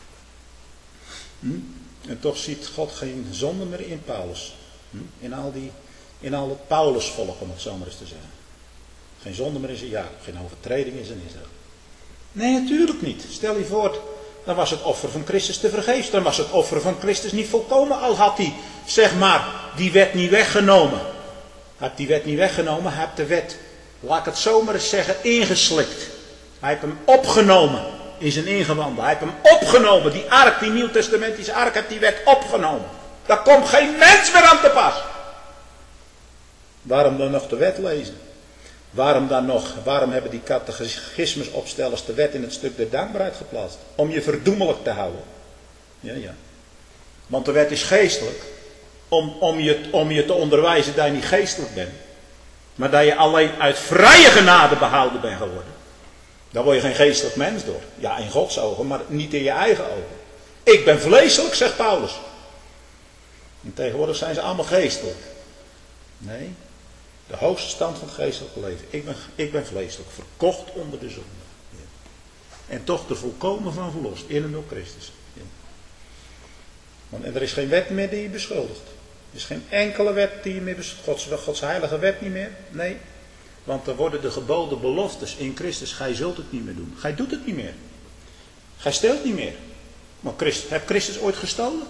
En toch ziet God geen zonde meer in Paulus. In al het Paulusvolk, om het zo maar eens te zeggen. Geen zonde meer in zijn Jacob, geen overtreding in zijn Israël. Nee, natuurlijk niet. Stel je voor, dan was het offer van Christus te vergeefs. Dan was het offer van Christus niet volkomen. Al had hij, zeg maar, die wet niet weggenomen. Hij heeft die wet niet weggenomen. Hij heeft de wet, laat ik het zo maar eens zeggen, ingeslikt. Hij heeft hem opgenomen in zijn ingewanden. Hij heeft hem opgenomen. Die ark, die Nieuwtestamentische ark, heeft die wet opgenomen. Daar komt geen mens meer aan te pas. Waarom dan nog de wet lezen? Waarom hebben die catechismusopstellers de wet in het stuk der dankbaarheid geplaatst? Om je verdoemelijk te houden. Ja. Want de wet is geestelijk. Om je te onderwijzen dat je niet geestelijk bent. Maar dat je alleen uit vrije genade behouden bent geworden. Daar word je geen geestelijk mens door. Ja, in Gods ogen, maar niet in je eigen ogen. Ik ben vleeselijk, zegt Paulus. En tegenwoordig zijn ze allemaal geestelijk. Nee, de hoogste stand van het geestelijke leven. Ik ben vleeselijk, verkocht onder de zonde. Ja. En toch de volkomen van verlost, in en door Christus. Ja. Want er is geen wet meer die je beschuldigt. Er is geen enkele wet die je meer beschuldigt. Gods heilige wet niet meer. Nee. Want er worden de geboden beloftes in Christus. Gij zult het niet meer doen. Gij doet het niet meer. Gij steelt niet meer. Maar heeft Christus ooit gestolen?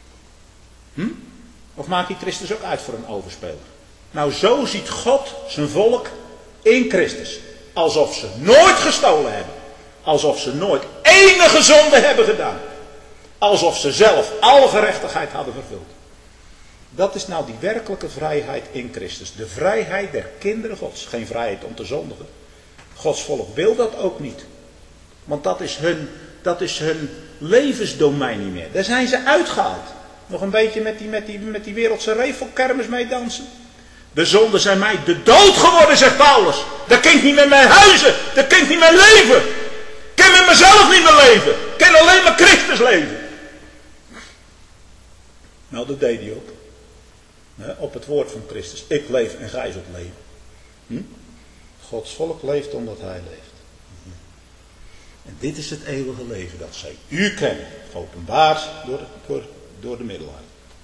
Of maakt hij Christus ook uit voor een overspeler? Nou, zo ziet God zijn volk in Christus. Alsof ze nooit gestolen hebben. Alsof ze nooit enige zonde hebben gedaan. Alsof ze zelf alle gerechtigheid hadden vervuld. Dat is nou die werkelijke vrijheid in Christus. De vrijheid der kinderen Gods. Geen vrijheid om te zondigen. Gods volk wil dat ook niet. Want dat is hun levensdomein niet meer. Daar zijn ze uitgehaald. Nog een beetje met die wereldse revelkermis meedansen. De zonden zijn mij de dood geworden, zegt Paulus. Dat kan ik niet met mijn huizen. Dat kan ik niet meer leven. Ik kan met mezelf niet meer leven. Ik kan alleen maar Christus leven. Nou, dat deed hij ook. Op het woord van Christus. Ik leef en gij zult leven. Gods volk leeft omdat hij leeft. En dit is het eeuwige leven dat zij u kennen. Geopenbaard door de middelaar.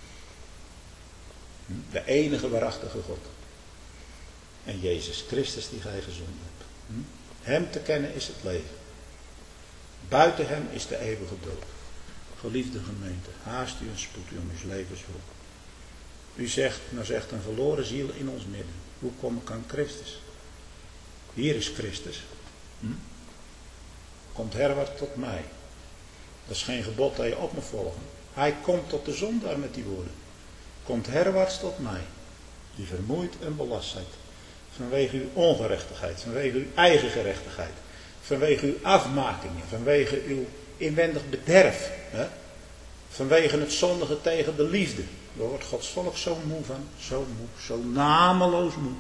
De enige waarachtige God. En Jezus Christus die gij gezonden hebt. Hem te kennen is het leven. Buiten hem is de eeuwige dood. Geliefde gemeente, haast u en spoed u om uw levenswil. U zegt een verloren ziel in ons midden. Hoe kom ik aan Christus? Hier is Christus. Komt herwaarts tot mij. Dat is geen gebod dat je op moet volgen. Hij komt tot de zondaar met die woorden. Komt herwaarts tot mij. Die vermoeid en belast zijt. Vanwege uw ongerechtigheid. Vanwege uw eigen gerechtigheid. Vanwege uw afmakingen. Vanwege uw inwendig bederf. Vanwege het zondige tegen de liefde. Daar wordt Gods volk zo moe van. Zo moe. Zo nameloos moe.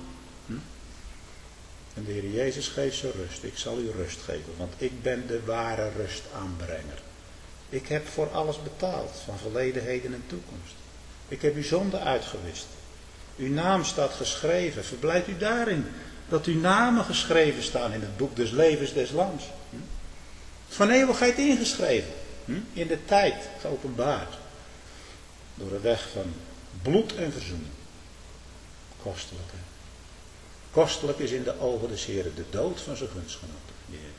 En de Heer Jezus geeft ze rust. Ik zal u rust geven. Want ik ben de ware rustaanbrenger. Ik heb voor alles betaald. Van verleden, heden en toekomst. Ik heb uw zonde uitgewist. Uw naam staat geschreven. Verblijft u daarin. Dat uw namen geschreven staan in het boek des levens des lams. Van eeuwigheid ingeschreven. In de tijd geopenbaard. Door de weg van bloed en verzoening. Kostelijk. Hè? Kostelijk is in de ogen des Heren de dood van zijn gunstgenoten.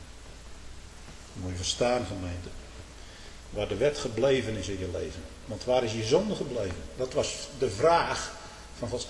Moet je verstaan, gemeente. Waar de wet gebleven is in je leven. Want waar is je zonde gebleven? Dat was de vraag van Gods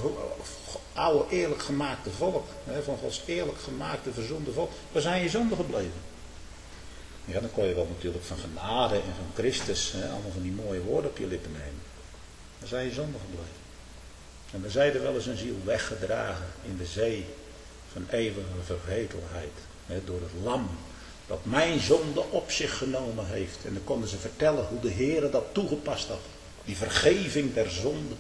oude eerlijk gemaakte volk. Van Gods eerlijk gemaakte verzoende volk. Waar zijn je zonden gebleven? Ja, dan kon je wel natuurlijk van genade en van Christus. Allemaal van die mooie woorden op je lippen nemen. Waar zijn je zonden gebleven? En we zeiden wel eens een ziel weggedragen in de zee van eeuwige vergetelheid. Door het lam dat mijn zonde op zich genomen heeft. En dan konden ze vertellen hoe de Heer dat toegepast had. Die vergeving der zonde.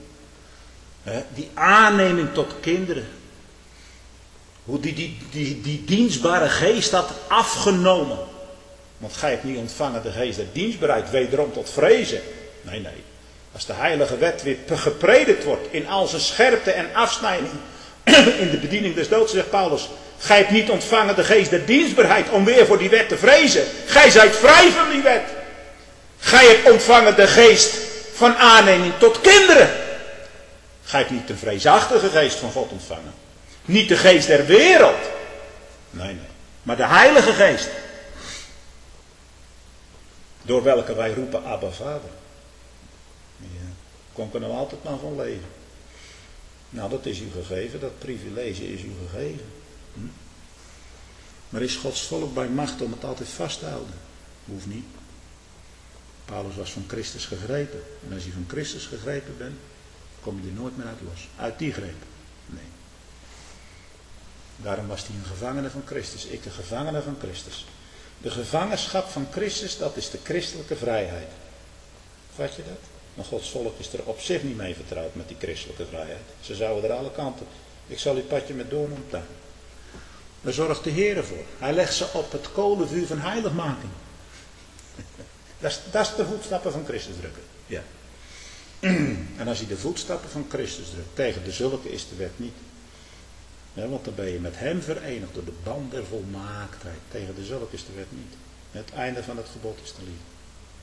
Die aanneming tot kinderen. Hoe die dienstbare geest had afgenomen. Want gij hebt niet ontvangen de geest der dienstbaarheid wederom tot vrezen. Nee. Als de heilige wet weer gepredikt wordt in al zijn scherpte en afsnijding. In de bediening des doods, zegt Paulus. Gij hebt niet ontvangen de geest der dienstbaarheid om weer voor die wet te vrezen. Gij zijt vrij van die wet. Gij hebt ontvangen de geest van aanneming tot kinderen. Gij hebt niet de vreesachtige geest van God ontvangen. Niet de geest der wereld. Nee. Maar de heilige geest. Door welke wij roepen Abba Vader. Ja, kon ik er nou altijd maar van leven. Nou, dat is u gegeven. Dat privilege is u gegeven. Maar is Gods volk bij macht om het altijd vast te houden? Hoeft niet. Paulus was van Christus gegrepen. En als je van Christus gegrepen bent, kom je er nooit meer uit los. Uit die greep. Nee. Daarom was hij een gevangene van Christus. Ik een gevangene van Christus. De gevangenschap van Christus, dat is de christelijke vrijheid. Vat je dat? Maar Gods volk is er op zich niet mee vertrouwd met die christelijke vrijheid. Ze zouden er alle kanten. Ik zal uw padje met doorn omtuin. Daar zorgt de Heer voor. Hij legt ze op het kolenvuur van heiligmaking. Dat is de voetstappen van Christus drukken. Ja. En als hij de voetstappen van Christus drukt, tegen de zulke is de wet niet. Ja, want dan ben je met hem verenigd door de band der volmaaktheid. Tegen de zulke is de wet niet. Het einde van het gebod is te lief.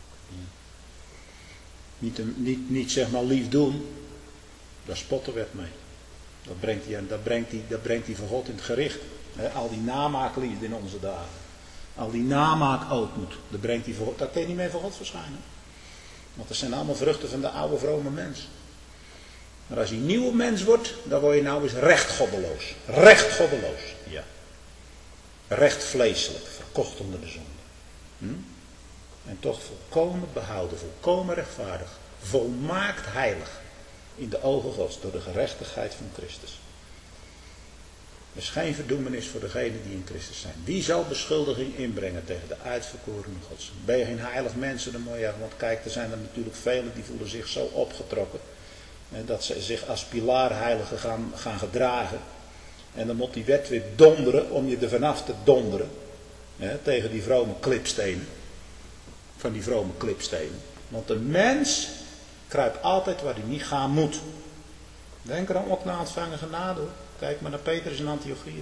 Ja. Niet zeg maar lief doen. Daar spot de wet mee. Dat brengt hij van God in het gericht. He, al die namaakliefde in onze dagen. Al die namaak ootmoed. Dat brengt hij voor God. Dat kan je niet meer voor God verschijnen. Want dat zijn allemaal vruchten van de oude vrome mens. Maar als je een nieuwe mens wordt, dan word je nou eens recht goddeloos. Recht goddeloos. Ja. Recht vleeselijk. Verkocht onder de zonde. En toch volkomen behouden. Volkomen rechtvaardig. Volmaakt heilig. In de ogen Gods. Door de gerechtigheid van Christus. Er is geen verdoemenis voor degenen die in Christus zijn. Wie zal beschuldiging inbrengen tegen de uitverkorenen Gods? Ben je geen heilig mensen, dan moet je, want kijk, er zijn er natuurlijk velen die voelen zich zo opgetrokken. Dat ze zich als pilaarheiligen gaan gedragen. En dan moet die wet weer donderen om je er vanaf te donderen. Tegen die vrome klipstenen. Van die vrome klipstenen. Want de mens kruipt altijd waar hij niet gaan moet. Denk er dan ook na ontvangen genade hoor. Kijk maar naar Petrus en Antiochië.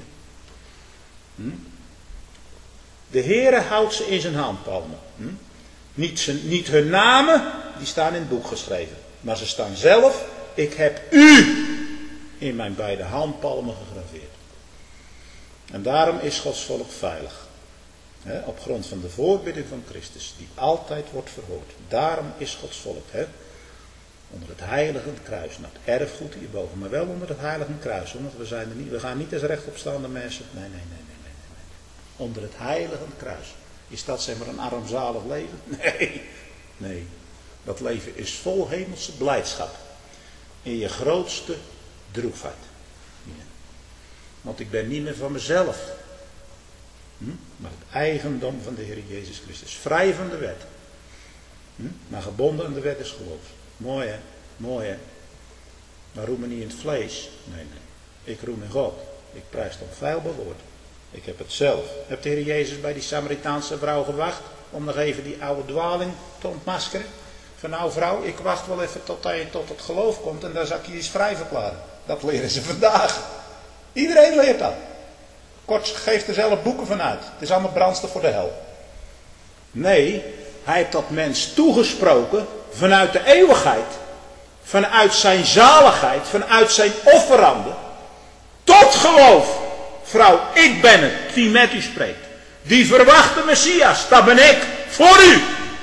De Heere houdt ze in zijn handpalmen. Niet hun namen, die staan in het boek geschreven. Maar ze staan zelf, ik heb u in mijn beide handpalmen gegraveerd. En daarom is Gods volk veilig. Op grond van de voorbidding van Christus, die altijd wordt verhoord. Daarom is Gods volk. Onder het heiligend kruis. Nou, het erfgoed hierboven. Maar wel onder het heiligend kruis. Want we gaan niet als rechtopstaande mensen. Nee. Onder het heiligend kruis. Is dat zeg maar een armzalig leven? Nee. Dat leven is vol hemelse blijdschap. In je grootste droefheid. Ja. Want ik ben niet meer van mezelf. Maar het eigendom van de Heer Jezus Christus. Vrij van de wet. Maar gebonden aan de wet is geloof. Mooi hè. Maar roem me niet in het vlees. Nee. Ik roem in God. Ik prijs het onfeilbaar woord. Ik heb het zelf. Hebt de Heer Jezus bij die Samaritaanse vrouw gewacht om nog even die oude dwaling te ontmaskeren? Van nou vrouw, ik wacht wel even tot je tot het geloof komt en dan zal ik je eens vrij verklaren. Dat leren ze vandaag. Iedereen leert dat. Kort geeft er zelf boeken van uit. Het is allemaal brandstof voor de hel. Nee, hij heeft dat mens toegesproken vanuit de eeuwigheid. Vanuit zijn zaligheid, vanuit zijn offerande. Tot geloof. Vrouw, ik ben het die met u spreekt. Die verwachte Messias, dat ben ik, voor u.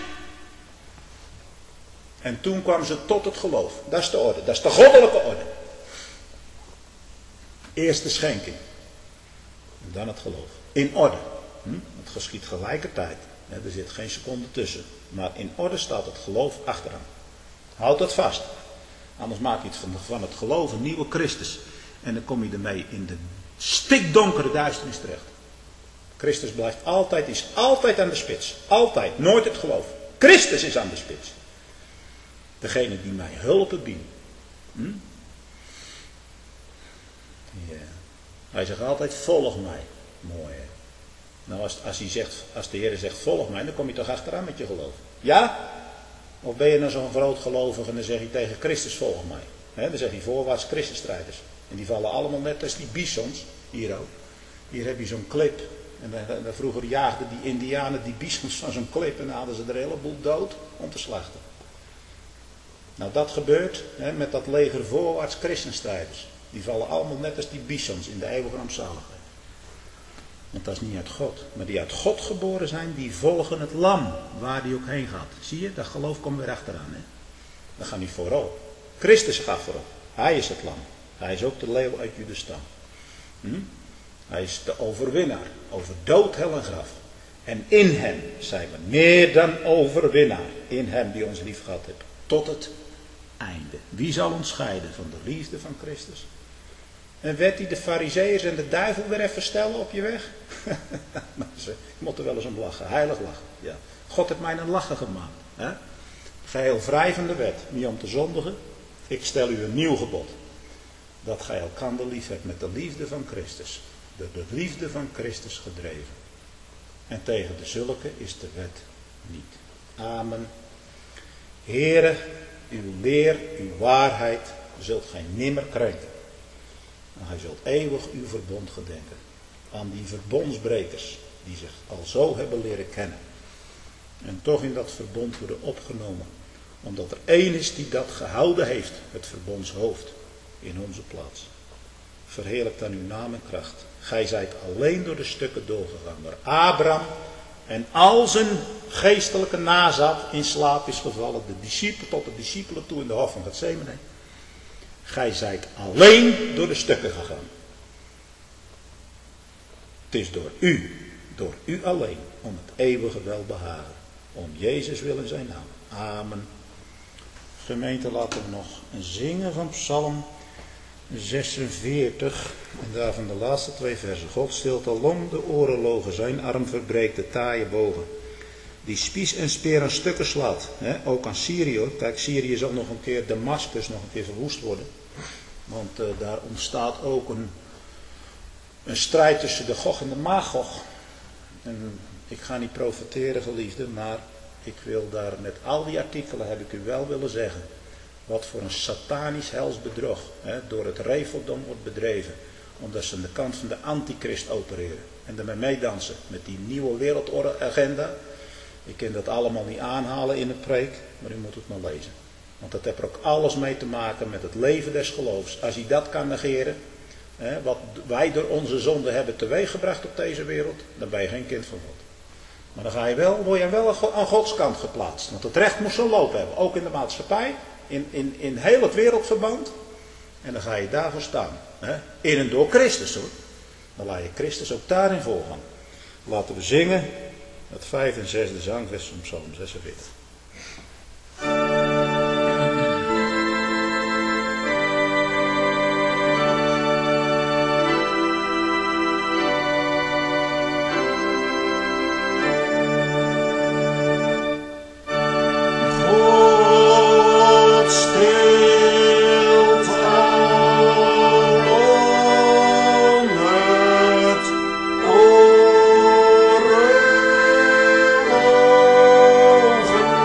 En toen kwam ze tot het geloof. Dat is de orde, dat is de goddelijke orde. Eerst de schenking. En dan het geloof. In orde. Het geschiet gelijkertijd. Er zit geen seconde tussen. Maar in orde staat het geloof achteraan. Houd dat vast. Anders maak je het van het geloof een nieuwe Christus. En dan kom je ermee in de stikdonkere duisternis terecht. Christus is altijd aan de spits. Altijd. Nooit het geloof. Christus is aan de spits. Degene die mij hulpen biedt. Ja. Hij zegt altijd volg mij. Mooi hè. Nou als de Heer zegt volg mij, dan kom je toch achteraan met je geloof. Ja? Of ben je nou zo'n groot gelovige en dan zeg je tegen Christus volg mij. Dan zeg je voorwaarts Christusstrijders. En die vallen allemaal net als die bisons. Hier ook. Hier heb je zo'n klip. En vroeger jaagden die Indianen die bisons van zo'n klip. En dan hadden ze er een heleboel dood om te slachten. Nou dat gebeurt met dat leger voorwaarts Christenstrijders. Die vallen allemaal net als die bisons in de eeuwige rampzaligheid. Want dat is niet uit God. Maar die uit God geboren zijn, die volgen het lam. Waar die ook heen gaat. Zie je, dat geloof komt weer achteraan. Hè? Dat gaat niet voorop. Christus gaat voorop. Hij is het lam. Hij is ook de leeuw uit Judas stam. Hij is de overwinnaar. Over dood, hel en graf. En in hem zijn we meer dan overwinnaar. In hem die ons lief gehad heeft. Tot het einde. Wie zal ons scheiden van de liefde van Christus? En werd hij de farizeeërs en de duivel weer even stellen op je weg? Ze moeten wel eens om lachen. Heilig lachen. Ja. God heeft mij een lachen gemaakt. Hè? Geheel vrij van de wet. Niet om te zondigen. Ik stel u een nieuw gebod. Dat gij elkander lief hebt met de liefde van Christus. Door de liefde van Christus gedreven. En tegen de zulke is de wet niet. Amen. Heere, uw leer, uw waarheid zult gij nimmer krenken. En gij zult eeuwig uw verbond gedenken. Aan die verbondsbrekers die zich al zo hebben leren kennen. En toch in dat verbond worden opgenomen. Omdat er één is die dat gehouden heeft. Het verbondshoofd in onze plaats. Verheerlijk dan uw naam en kracht. Gij zijt alleen door de stukken doorgegaan. Waar Abraham en al zijn geestelijke nazaat in slaap is gevallen. Tot de discipelen toe in de hof van Getsemane. Gij zijt alleen door de stukken gegaan. Het is door u alleen, om het eeuwige welbehagen. Om Jezus wil in zijn naam. Amen. Gemeente, laten we nog zingen van Psalm 46. En daarvan de laatste 2 versen. God stilt alom de orenlogen, zijn arm verbreekt de taaie bogen. Die spies en speer aan stukken slaat. Ook aan Syrië hoor. Kijk, Syrië zal nog een keer, Damascus nog een keer verwoest worden. Want daar ontstaat ook een strijd tussen de Gog en de Magog. En ik ga niet profeteren, geliefde, maar ik wil daar met al die artikelen, heb ik u wel willen zeggen, wat voor een satanisch helsbedrog door het reveldom wordt bedreven. Omdat ze aan de kant van de antichrist opereren. En ermee meedansen met die nieuwe wereldagenda. Ik kan dat allemaal niet aanhalen in het preek, maar u moet het maar lezen. Want dat heeft er ook alles mee te maken met het leven des geloofs. Als hij dat kan negeren, wat wij door onze zonde hebben teweeggebracht op deze wereld, dan ben je geen kind van God. Maar dan word je wel aan Gods kant geplaatst. Want het recht moet zo'n loop hebben. Ook in de maatschappij. In heel het wereldverband. En dan ga je daarvoor staan. In en door Christus hoor. Dan laat je Christus ook daarin volgen. Laten we zingen. Het 5e en 6e zangvers van Psalm 46. Oren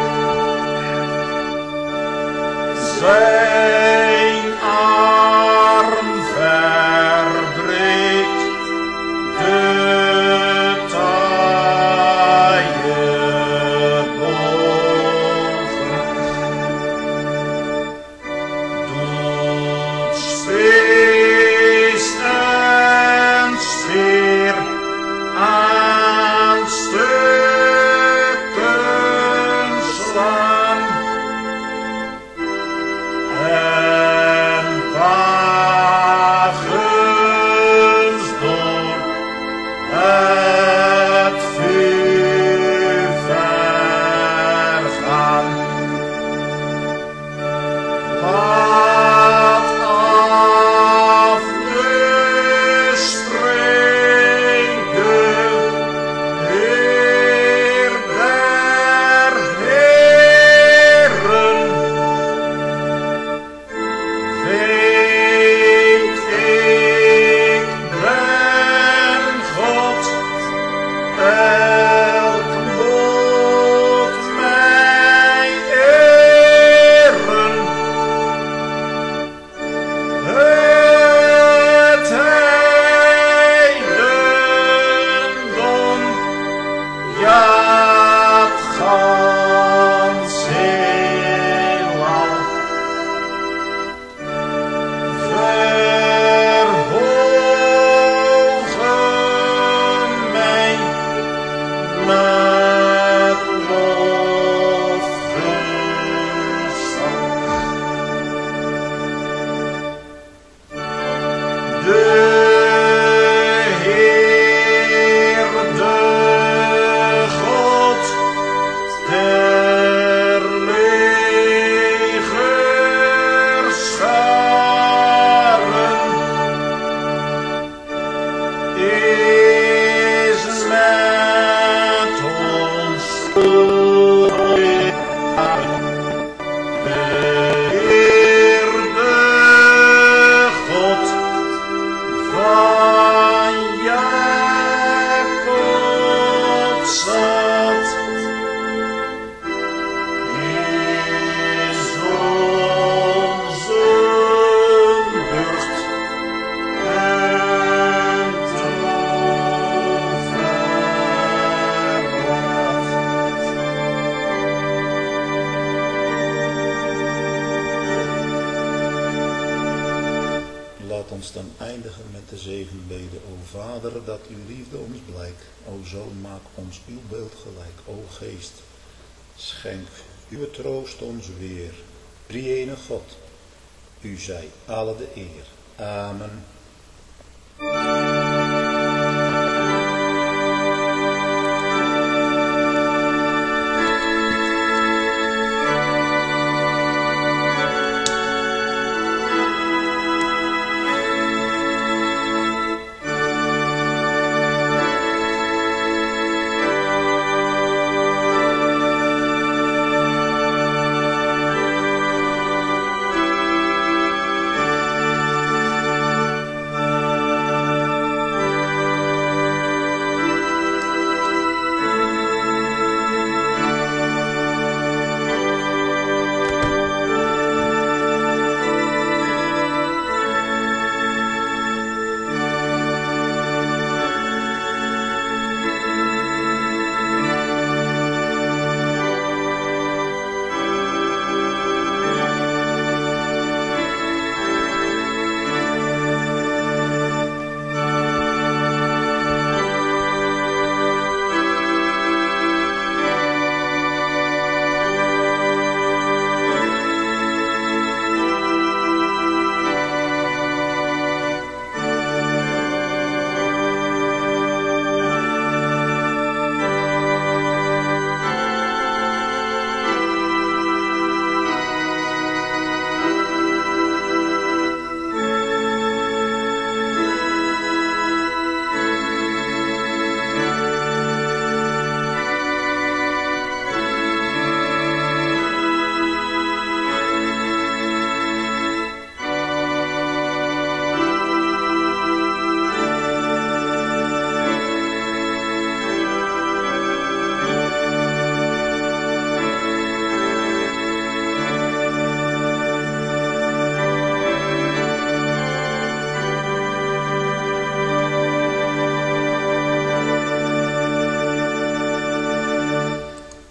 laat ons dan eindigen met de zegenbede. O Vader, dat uw liefde ons blijkt. O Zoon, maak ons uw beeld gelijk. O Geest, schenk uw troost ons weer. Drie-ene God, u zij alle de eer. Amen.